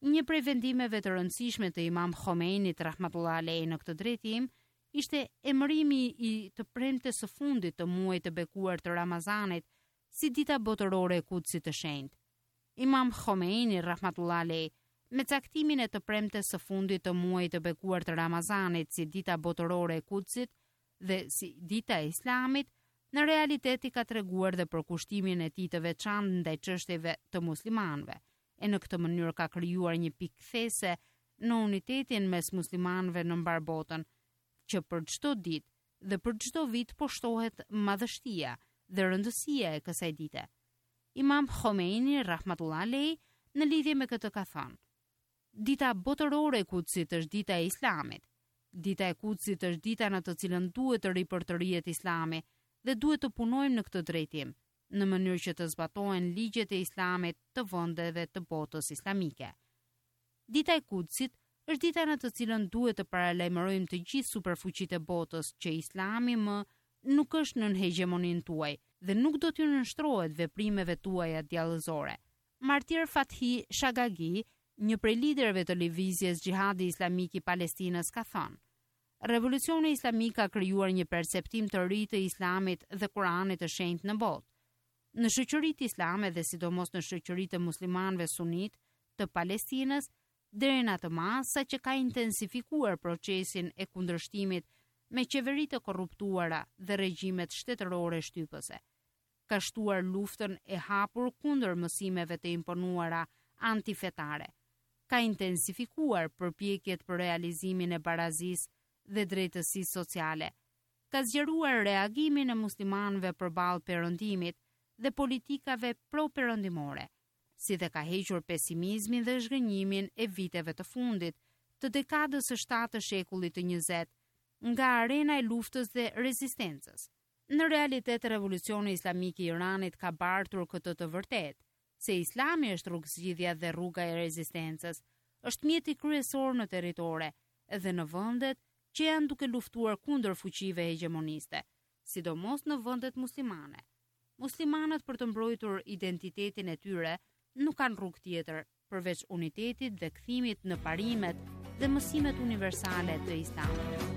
Një prej vendimeve të rëndësishme të Imam Khomeinit rahmatullah alejhi në këtë drejtim ishte emërimi i të premtes së fundit të muajit të bekuar të Ramazanit si dita botërore e Kudsit të shenjtë. Imam Khomeini rahmatullah alejhi me caktimin e të premtes së fundit të muajit të bekuar të Ramazanit si dita botërore e Kudsit dhe si dita e Islamit, në realitet i ka treguar dhe për kushtimin e tij të veçantë ndaj çështjeve të muslimanëve. E në këtë mënyrë ka krijuar një pikë kthese në unitetin mes muslimanëve në mbar botën, që për çdo ditë dhe për çdo vit poshtohet madhështia dhe rëndësia e kësaj dite. Imam Khomeini rahmatullah alejhi në lidhje me këtë ka thënë: Dita botërore e Kudsit është dita e Islamit. Dita e Kudsit është dita në të cilën duhet të ripërtërihet Islami dhe duhet të punojmë në këtë drejtim, në mënyrë që të zbatohen ligjet e Islamit të vendeve të botës islamike. Dita e Kudsit është dita në të cilën duhet të paralajmërojmë të gjithë superfuqitë e botës që Islami më nuk është nën hegemoninë tuaj dhe nuk do t'ju nënshtrohet veprimeve tuaja djallëzore. Martir Fathi Shagagi, një prej liderëve të lëvizjes Xhihadi Islamik i Palestinës, ka thënë: Revolucioni islamik ka krijuar një perceptim të ri të Islamit dhe Kuranit të shenjtë në botë. Në shoqëritë islame dhe sidomos në shoqëritë e muslimanëve sunit të Palestinës, deri në atë mas sa që ka intensifikuar procesin e kundërshtimit me qeveritë të korruptuara dhe regjimet shtetërore shtypëse. Ka shtuar luftën e hapur kundër mësimeve të imponuara antifetare. Ka intensifikuar përpjekjet për realizimin e barazisë dhe drejtësisë sociale. Ka zgjeruar reagimin e muslimanëve përballë perëndimit dhe politikave pro-perëndimore, si dhe ka hequr pesimizmin dhe zhgënjimin e viteve të fundit të dekadës së shtatë të shekullit të njëzet nga arena e luftës dhe rezistencës. Në realitet, revolucioni islamik i Iranit ka bartur këtë të vërtet, se Islami është rrugëzgjidhja dhe rruga e rezistencës, është mjeti kryesor në territore dhe në vendet që janë duke luftuar kundër fuqive hegemoniste, sidomos në vendet muslimane. Muslimanët, për të mbrojtur identitetin e tyre, nuk kanë rrugë tjetër përveç unitetit dhe kthimit në parimet dhe mësimet universale të Islamit.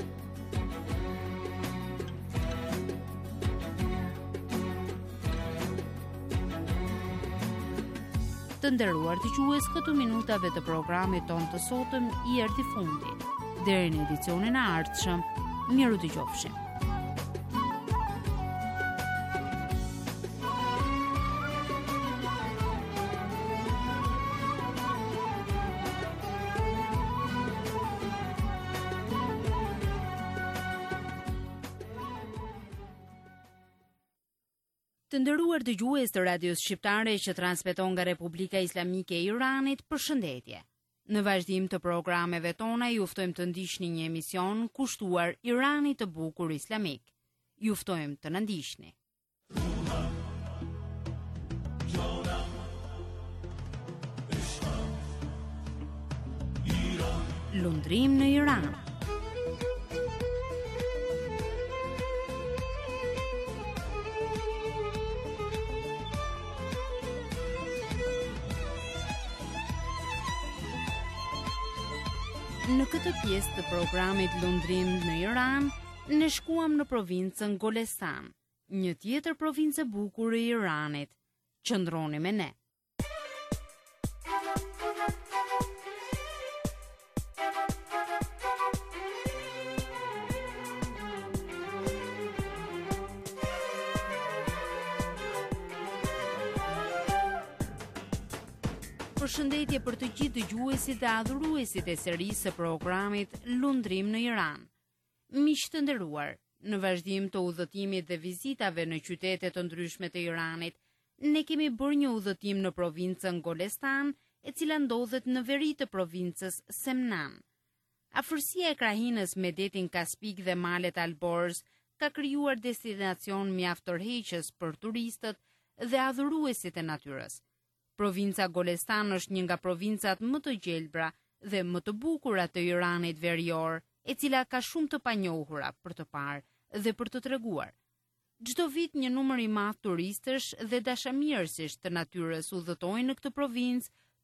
Të nderuar dëgjues, këtu minutave të programit ton të sotëm i erdhi fundi. Deri në edicionin e ardhshëm, miru dëgjofshim. Të nderuar dëgjues të radios shqiptare që transmeton nga Republika Islamike e Iranit, përshëndetje. Në vazhdim të programeve tona ju ftojmë të ndiqni një emision kushtuar Iranit të bukur islamik. Ju ftojmë të na ndiqni. Lundrim në Iran. Në këtë pjesë të programit Lundrim në Iran, ne shkuam në provincën Golestan, një tjetër provincë e bukur e Iranit. Qëndroni me ne. Përshëndetje për të gjithë dëgjuesit dhe adhuruesit e serisë së programit Lundrim në Iran. Miq të nderuar, në vazhdim të udhëtimit dhe vizitave në qytete të ndryshme të Iranit, ne kemi bërë një udhëtim në provincën Golestan, e cila ndodhet në veri të provincës Semnan. Afërsia e krahinës me detin Kaspik dhe malet Alborz ka krijuar destinacion mjaft tërheqës për turistët dhe adhuruesit e natyrës. Provinca Golestan është një nga provincat më të gjelbra dhe më të bukura të Iranit verior, e cila ka shumë të panjohura për të parë dhe për të treguar. Çdo vit një numër i madh turistësh dhe dashamirësish të natyrës udhëtojnë në këtë provincë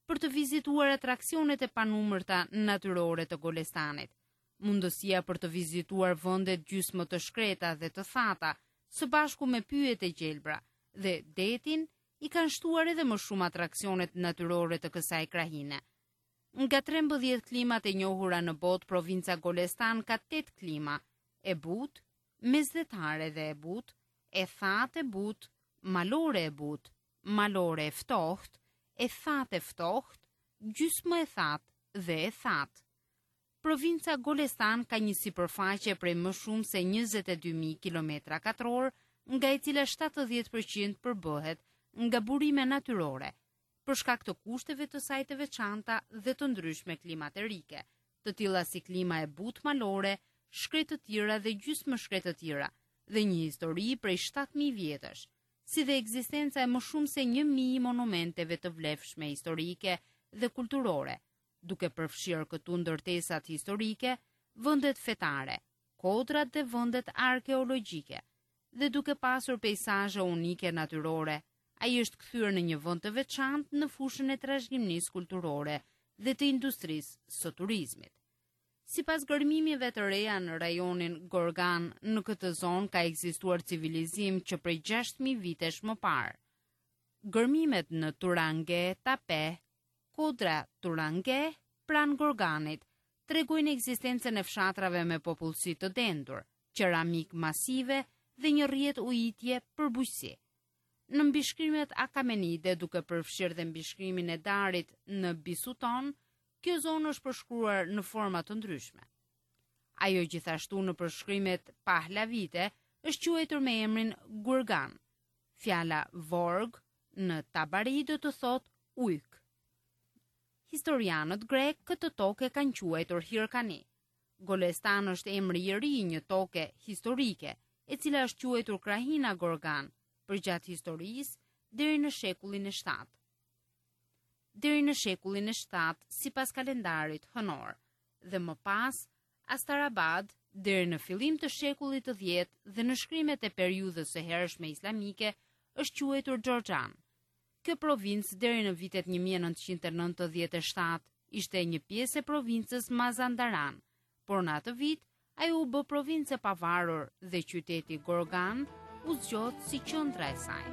për të vizituar atraksionet e panumërta natyrore të Golestanit. Mundësia për të vizituar vendet gjysmë të shkreta dhe të thata, së bashku me pyjet e gjelbra dhe detin, i kanë shtuar edhe më shumë atraksionet natyrore të kësaj krahine. Nga trembëdhjetë klimat e njohura në botë, provinca Golestan ka tetë klima: e butë, mesdhetare dhe e butë, e thatë e butë, malore e butë, malore e ftohtë, e thatë e ftohtë, gjysmë e thatë dhe e thatë. Provinca Golestan ka një sipërfaqe prej më shumë se njëzet e dy mijë kilometra katror, nga e cila shtatëdhjetë përqind përbëhet nga burime natyrore, për shkak të kushteve të saj të veçanta dhe të ndryshme klimaterike, të tilla si klima e butë malore, shkretë të tjera dhe gjysmë shkretë të tjera, dhe një histori prej shtatë mijë vjetësh, si dhe ekzistenca e më shumë se një mijë monumenteve të vlefshme historike dhe kulturore, duke përfshirë këtu ndërtesat historike, vendet fetare, kodrat dhe vendet arkeologjike, dhe duke pasur peizazhe unike natyrore. Ai është kthyer në një vend të veçantë në fushën e trashëgimisë kulturore dhe të industrisë së turizmit. Sipas gërmimeve të reja në rajonin Gorgan, në këtë zonë ka ekzistuar civilizim që prej gjashtë mijë vitesh më parë. Gërmimet në Turange, Tape, Kodra Turange, pranë Gorganit, tregojnë ekzistencën e fshatrave me popullsi të dendur, qeramik masive dhe një rrjet ujitje për bujqësi. Në mbishkrimet akamenide, duke përfshirë dhe mbishkrimin e darit në Bisuton, kjo zonë është përshkruar në forma të ndryshme. Ajo gjithashtu në përshkrimet pahlavite është quajtur me emrin Gurgan. Fjala Vorg në Tabari do të thotë ujk. Historianët grek këtë tokë e kanë quajtur Hirkani. Golestan është emri i ri i një toke historike, e cila është quajtur Krahina Gorgan për gjatë historisë deri në shekullin e shtatë. Deri në shekullin e shtatë sipas kalendarit hënor, dhe më pas Astarabad deri në fillim të shekullit të dhjetë dhe në shkrimet e periudhës së hershme islamike është quajtur Gjorgjan. Kjo provincë deri në vitet një mijë e nëntëqind e nëntëdhjetë e shtatë ishte një pjesë e provincës Mazandaran, por në atë vit ajo u bë provincë e pavarur dhe qyteti Gorgan u zgjodh si qendra e saj.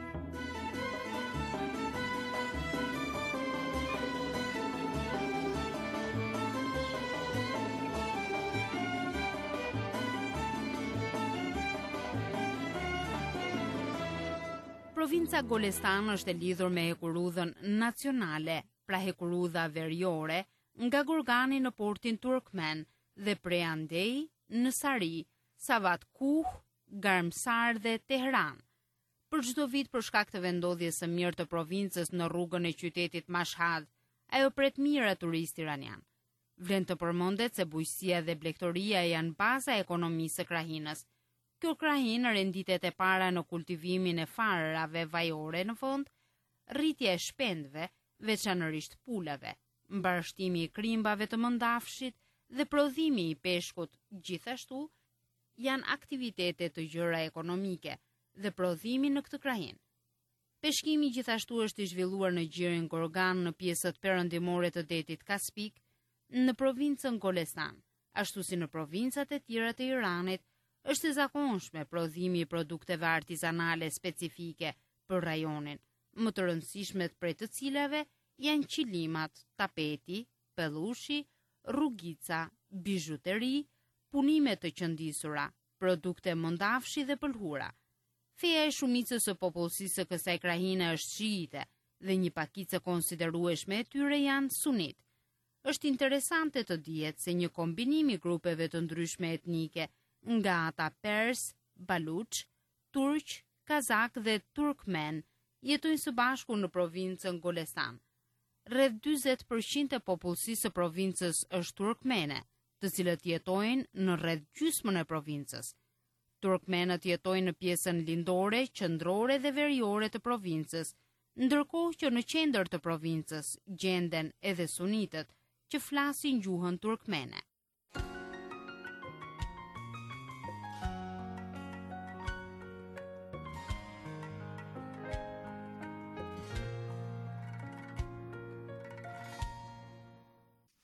Provinca Golestan është e lidhur me hekurudhën nacionale, pra hekurudha veriore, nga Gorgani në portin turkmen dhe prej andej në Sari, Savat Kuh, Garmsar dhe Tehran. Për çdo vit për shkak të vendodhjes së mirë të provincës në rrugën e qytetit Mashhad, ajo pret mira turistë iranian. Vlen të përmendet se bujqësia dhe blegtoria janë baza e ekonomisë së krahinës. Kjo krahinë renditet e para në kultivimin e farërave vajore në fund, rritja e shpendëve, veçanërisht pulave, mbarështimi i krimbave të mëndafshit dhe prodhimi i peshkut gjithashtu janë aktivitete të gjëra ekonomike dhe prodhimi në këtë krahinë. Peshkimi gjithashtu është i zhvilluar në gjirin Gorgan në pjesët perëndimore të detit Kaspik, në provincën Golestan, ashtu si në provincat e tjera të Iranit, është e zakonshme prodhimi i produkteve artizanale specifike për rajonin, më të rëndësishmet prej të cilave janë qilimat, tapeti, pellushi, rrugica, bizhuteri, punime të qëndisura, produkte mëndafshi dhe pëlhura. Feja e shumicës së popullsisë së kësaj krahine është shiite dhe një pakicë konsiderueshme e tyre janë sunit. Është interesante të dihet se një kombinim i grupeve të ndryshme etnike, nga ata Pers, Baluç, Turq, Kazak dhe Turkmen, jetojnë së bashku në provincën Golestan. Rreth dyzet përqind e popullsisë së provincës është turkmene, të cilët jetojnë në rreth gjysmën e provincës. Turkmenët jetojnë në pjesën lindore, qendrore dhe veriore të provincës, ndërkohë që në qendër të provincës gjenden edhe sunitët që flasin gjuhën turkmene.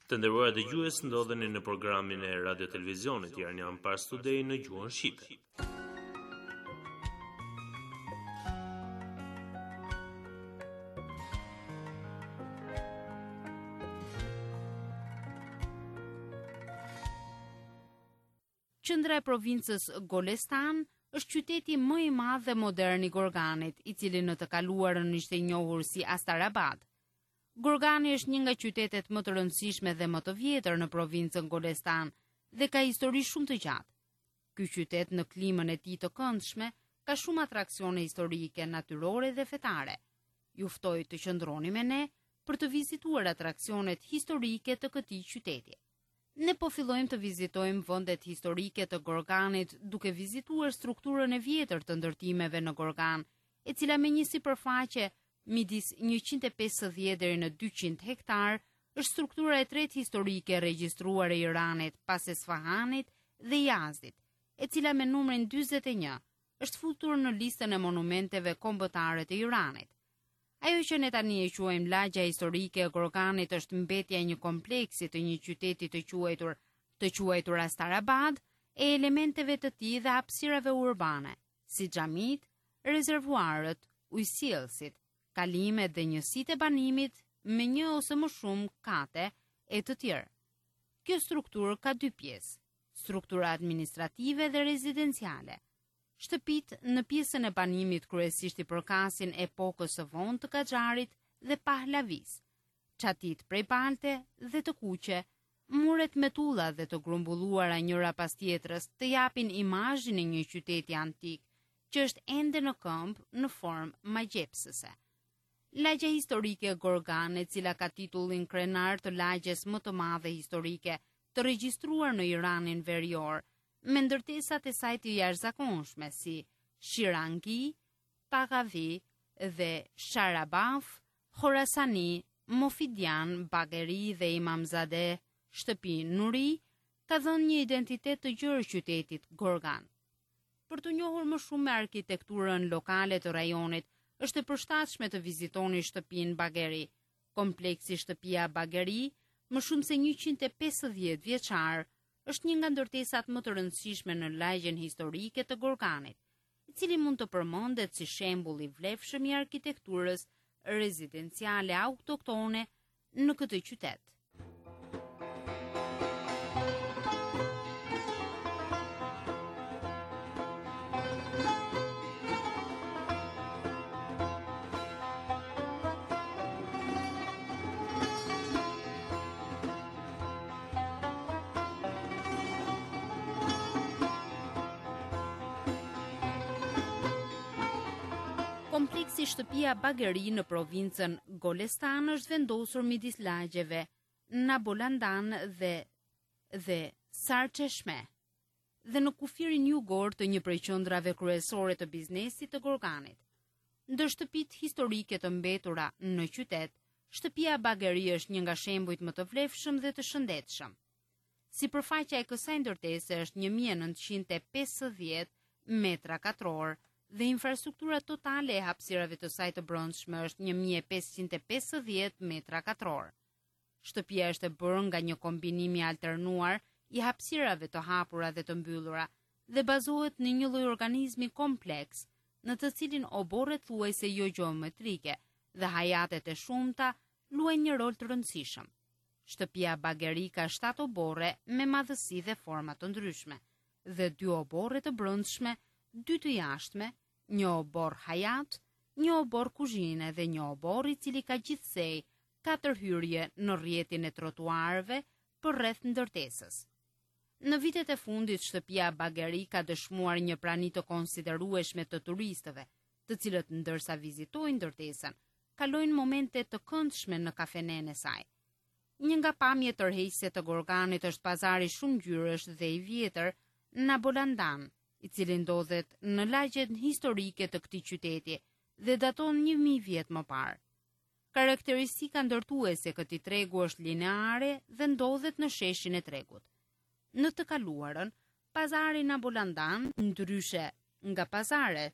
Të nderuar dëgjues, ndodheni në programin e Radio Televizionit Iranian Pars Today në gjuhën shqipe. Qendra e provincës Golestan është qyteti më i madh dhe modern i Gorganit, i cili në të kaluarën ishte i njohur si Astarabad. Gorgani është një nga qytetet më të rëndësishme dhe më të vjetër në provincën Golestan dhe ka histori shumë të gjatë. Ky qytet në klimën e tij të këndshme ka shumë atraksione historike, natyrore dhe fetare. Ju ftoj të qëndroni me ne për të vizituar atraksionet historike të këtij qyteti. Ne po fillojmë të vizitojmë vendet historike të Gorganit duke vizituar strukturën e vjetër të ndërtimeve në Gorgan, e cila me një sipërfaqe midis njëqind e pesëdhjetë deri në dyqind hektar është struktura e tretë historike regjistruar e Iranit pas Esfahanit dhe Yazdit, e cila me numrin dyzet e një është futur në listën e monumenteve kombëtare të Iranit. Ajo që ne tani e quajmë lagja historike e Gorganit është mbetja e një kompleksi të një qyteti të quajtur të quajtur Astarabad e elementeve të tij dhe hapësirave urbane, si xhamit, rezervuarët, ujësjellësit, kalimet dhe njësitë e banimit me një ose më shumë kate e të tjerë. Kjo strukturë ka dy pjesë, struktura administrative dhe rezidenciale. Shtëpit në pjesën e banimit kryesisht i përkasin epokës së vonë të Kaxharit dhe Pahlavis, çatit prej balte dhe të kuqe, muret me tulla dhe të grumbulluara njëra pas tjetrës të japin imazhin e një qyteti antik që është ende në këmbë në formë magjepsëse. Lagja historike e Gorgan, e cila ka titullin krenar të lagjes më të madhe historike të regjistruar në Iranin verior, me ndërtesat e saj të jashtëzakonshme si Shirangi, Pagavi dhe Sharabaf, Khorasani, Mofidian, Bagheri dhe Imamzade, shtëpi Nuri, ka dhënë një identitet të gjerë qytetit Gorgan. Për të njohur më shumë me arkitekturën lokale të rajonit, është e përshtatshme të vizitoni shtëpinë Bagheri. Kompleksi shtëpia Bagheri, më shumë se njëqind e pesëdhjetë vjeçar, është një nga ndërtesat më të rëndësishme në lagjen historike të Gorganit, i cili mund të përmendet si shembull i vlefshëm i arkitekturës rezidenciale autoktone në këtë qytet. Kompleksi shtëpia Bagheri në provincën Golestan është vendosur midis lagjeve Nabolandan dhe dhe Sarçeshme dhe në kufirin jugor të një prej qendrave kryesore të biznesit të Gorganit. Ndër shtëpitë historike të mbetura në qytet, shtëpia Bagheri është një nga shembujt më të vlefshëm dhe të shëndetshëm. Sipërfaqja e kësaj ndërtese është një mijë e nëntëqind e pesëdhjetë metra katror dhe infrastruktura totale e hapësirave të saj të brendshme është një mijë e pesëqind e pesëdhjetë metra katror. Shtëpia është e bërë nga një kombinim i alternuar i hapësirave të hapura dhe të mbyllura dhe bazohet në një lloj organizmi kompleks, në të cilin oborret thuajse jo gjeometrike dhe hajatet e shumta luajnë një rol të rëndësishëm. Shtëpia Bagheri ka shtatë oborre me madhësi dhe forma të ndryshme dhe dy oborre të brendshme, dy të jashtme, një obor hajat, një obor kuzhine dhe një obor i cili ka gjithsej katër hyrje në rrjetin e trotuarëve për rreth ndërtesës. Në vitet e fundit, shtëpia Bagheri ka dëshmuar një prani të konsiderueshme të turistëve, të cilët ndërsa vizitojnë ndërtesën, kalojnë momente të këndshme në kafenen e saj. Një nga pamjet tërheqëse të Gorganit është pazari shumë ngjyresh dhe i vjetër Nabolandan, i cili ndodhet në lagjet historike të këtij qyteti dhe daton një mijë vjet më parë. Karakteristika ndërtuese e këtij tregu është lineare dhe ndodhet në sheshin e tregut. Në të kaluarën, pazari Nabolandan, ndryshe nga pazare,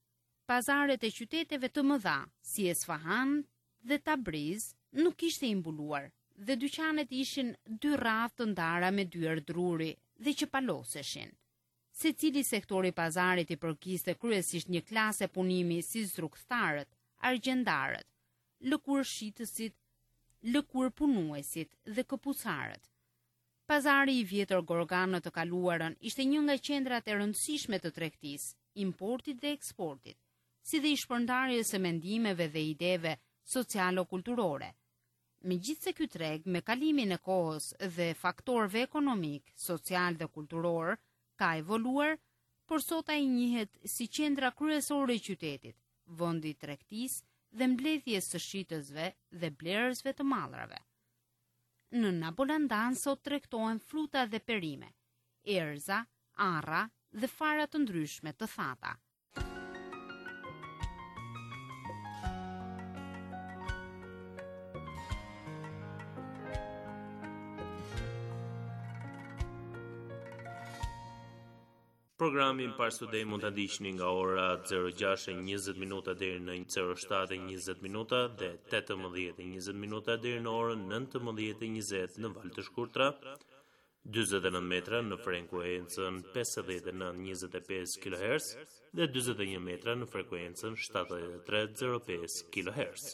pazaret e qyteteve të mëdha, si Esfahan dhe Tabriz, nuk ishte i mbuluar dhe dyqanet ishin dy rrafë të ndara me dyer druri dhe që paloseshin. Se cili sektori pazarit i përkiste kryesisht një klase punimi si zrugtarët, argjendarët, lëkur shitësit, lëkur punuesit dhe këpucarët. Pazari i vjetër Gorgan në të kaluarën ishte një nga qendrat e rëndësishme të tregtisë, importit dhe eksportit, si dhe i shpërndarjes së mendimeve dhe ideve socialo-kulturore. Megjithse ky treg me kalimin e kohës dhe faktorëve ekonomik, social dhe kulturor ka evoluar, por sot ai njihet si qendra kryesore e qytetit, vendi i tregtisë dhe mbledhjes së shitësve dhe blerësve të mallrave. Në Nabolandan sot tregtohen fruta dhe perime, erza, arra dhe fara të ndryshme të thata. Programin Pars Today mund ta ndiqni nga ora zero gjashtë e njëzet minuta deri në zero shtatë e njëzet minuta dhe tetëmbëdhjetë e njëzet minuta deri në orën nëntëmbëdhjetë e njëzet në valë të shkurtra, dyzet e nëntë metra në frekuencën pesëdhjetë e nëntë njëzet e pesë kilohertz dhe dyzet e një metra në frekuencën shtatëdhjetë e tre zero pesë kilohertz.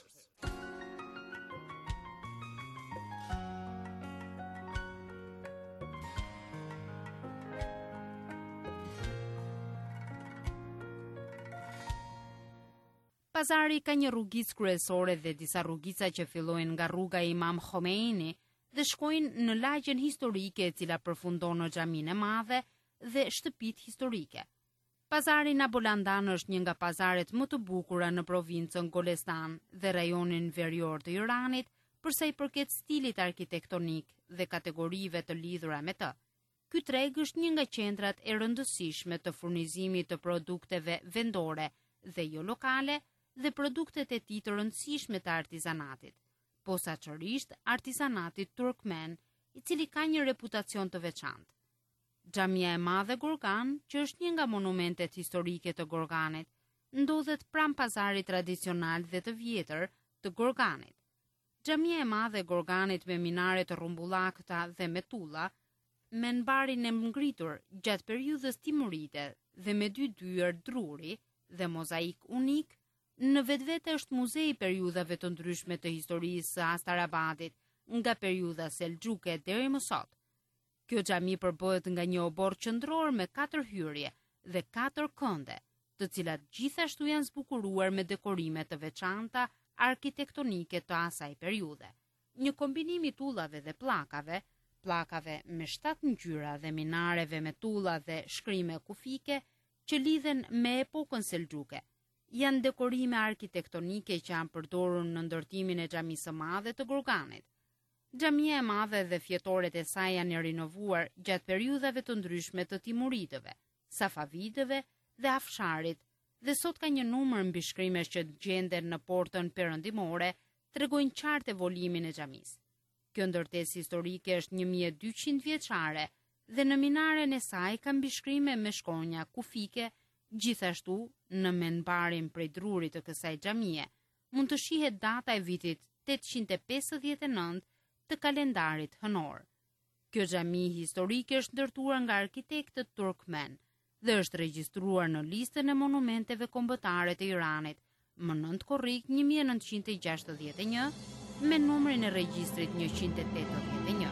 Pazari ka një rrugicë kryesore dhe disa rrugica që fillojnë nga rruga Imam Khomeini dhe shkojnë në lagjen historike e cila përfundon në xhaminë e madhe dhe shtëpitë historike. Pazari Nabolandan është një nga pazaret më të bukura në provincën Golestan dhe rajonin verior të Iranit, përsa i përket stilit arkitektonik dhe kategorive të lidhura me të. Ky treg është një nga qendrat e rëndësishme të furnizimit të produkteve vendore dhe jo lokale dhe produktet e tij të rëndësishme të artizanatit, posaçërisht artizanatit turkmen, i cili ka një reputacion të veçantë. Xhamia e Madhe Gorgan, që është një nga monumentet historike të Gorganit, ndodhet pranë pazarit tradicional dhe të vjetër të Gorganit. Xhamia e Madhe Gorganit me minare të rrumbullakta dhe me tulla, me mbarin e ngritur gjatë periudhës timurite dhe me dy dyer druri dhe mozaik unik, në vetvete është muze i periudhave të ndryshme të historisë së Astarabadit, nga periudha selxhuke deri më sot. Kjo xhami përbëhet nga një obor qendror me katër hyrje dhe katër kënde, të cilat gjithashtu janë zbukuruar me dekorime të veçanta arkitektonike të asaj periudhe. Një kombinim i tullave dhe pllakave, pllakave me shtatë ngjyra dhe minareve me tulla dhe shkrime kufike që lidhen me epokën selxhuke. Janë dekorime arkitektonike që janë përdorur në ndërtimin e xhamisë së madhe të Gorganit. Xhamia e madhe dhe fjetoret e saj janë rinovuar gjatë periudhave të ndryshme të timuritëve, safavidëve dhe afsharit, dhe sot ka një numër mbi shkrimesh që gjenden në portën perëndimore, tregojnë qartë volimin e xhamisë. Kjo ndërtesë historike është një mijë e dyqind vjeçare dhe në minaren e saj ka mbishkrime me shkronja kufike. Gjithashtu, në menbarin prej drurit të kësaj xhamie, mund të shihet data e vitit tetëqind e pesëdhjetë e nëntë të kalendarit hënor. Kjo xhami historike është ndërtuar nga arkitektët turkmen dhe është regjistruar në listën e monumenteve kombëtare të Iranit më nëntë korrik një mijë e nëntëqind e gjashtëdhjetë e një me numrin e regjistrit njëqind e tetëdhjetë e një.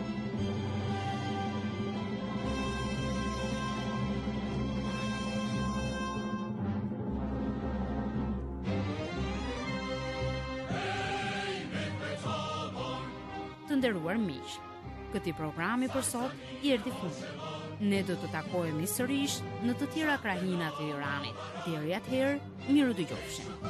Të nderuar miq, këtij programi për sot i erdhi fundi. Ne do të takohemi sërish në të tjera krahina të Iranit. Deri atëherë, miru dëgjofshim.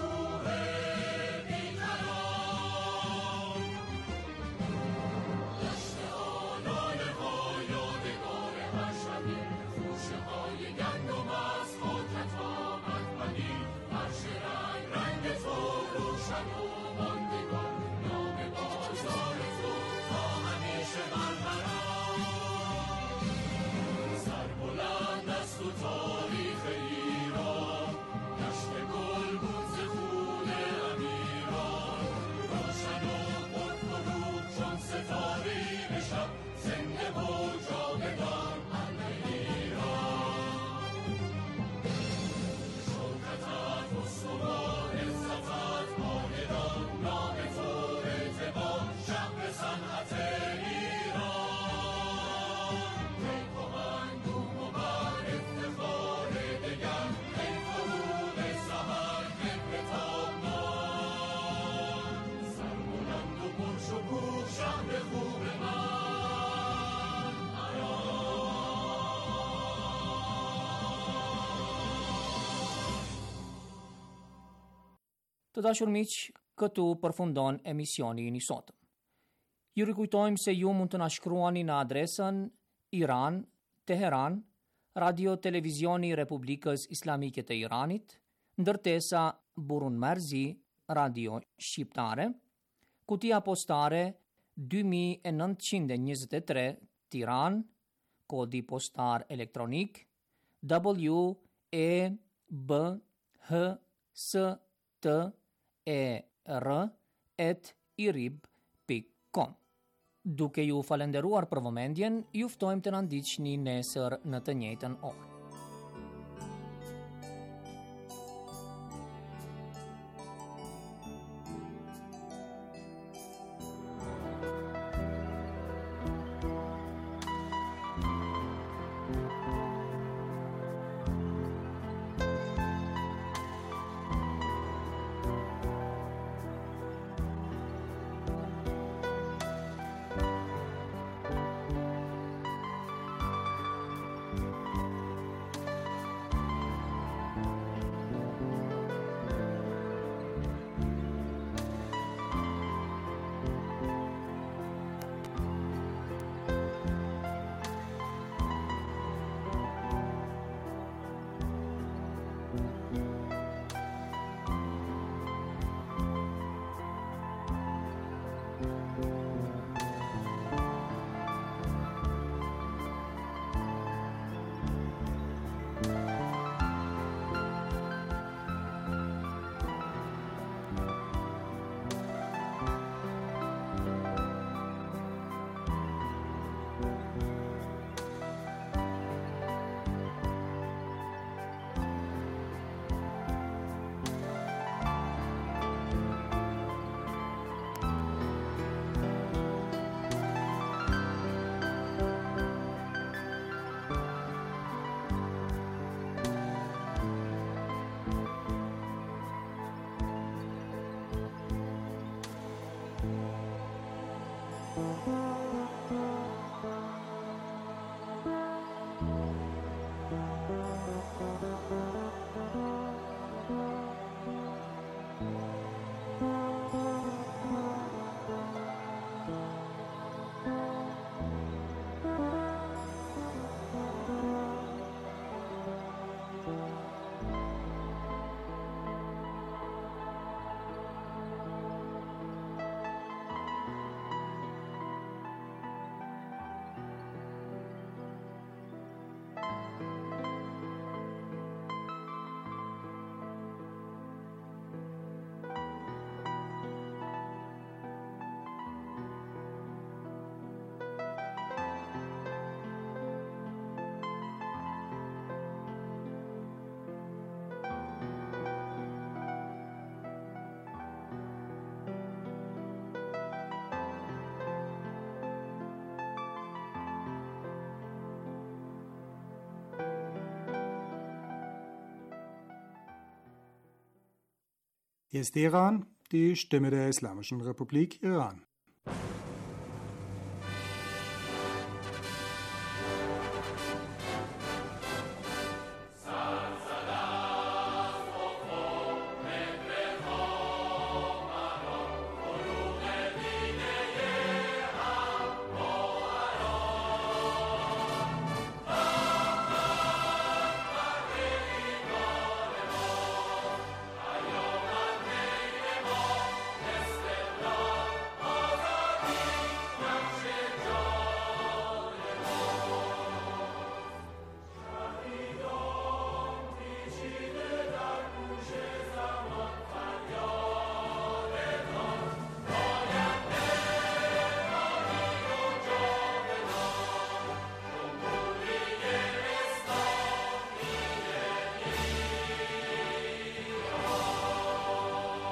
تو تاریخ ایران، دشت گل بود ز Të dashur miq, këtu përfundon emisioni i sotëm. Ju rikujtojmë se ju mund të na shkruani në adresën Iran, Teheran, Radio Televizioni Republikës Islamike të Iranit, ndërtesa Burun Marzi, Radio Shqiptare, kutia postare dy mijë e nëntëqind e njëzet e tre, Tiranë, kodi postar elektronik W E B H S T E R at irib pikë com. Duke ju falenderuar për vëmendjen, ju ftojmë të na ndiqni nesër në të njëjtën orë. Hier ist Iran, die Stimme der Islamischen Republik Iran.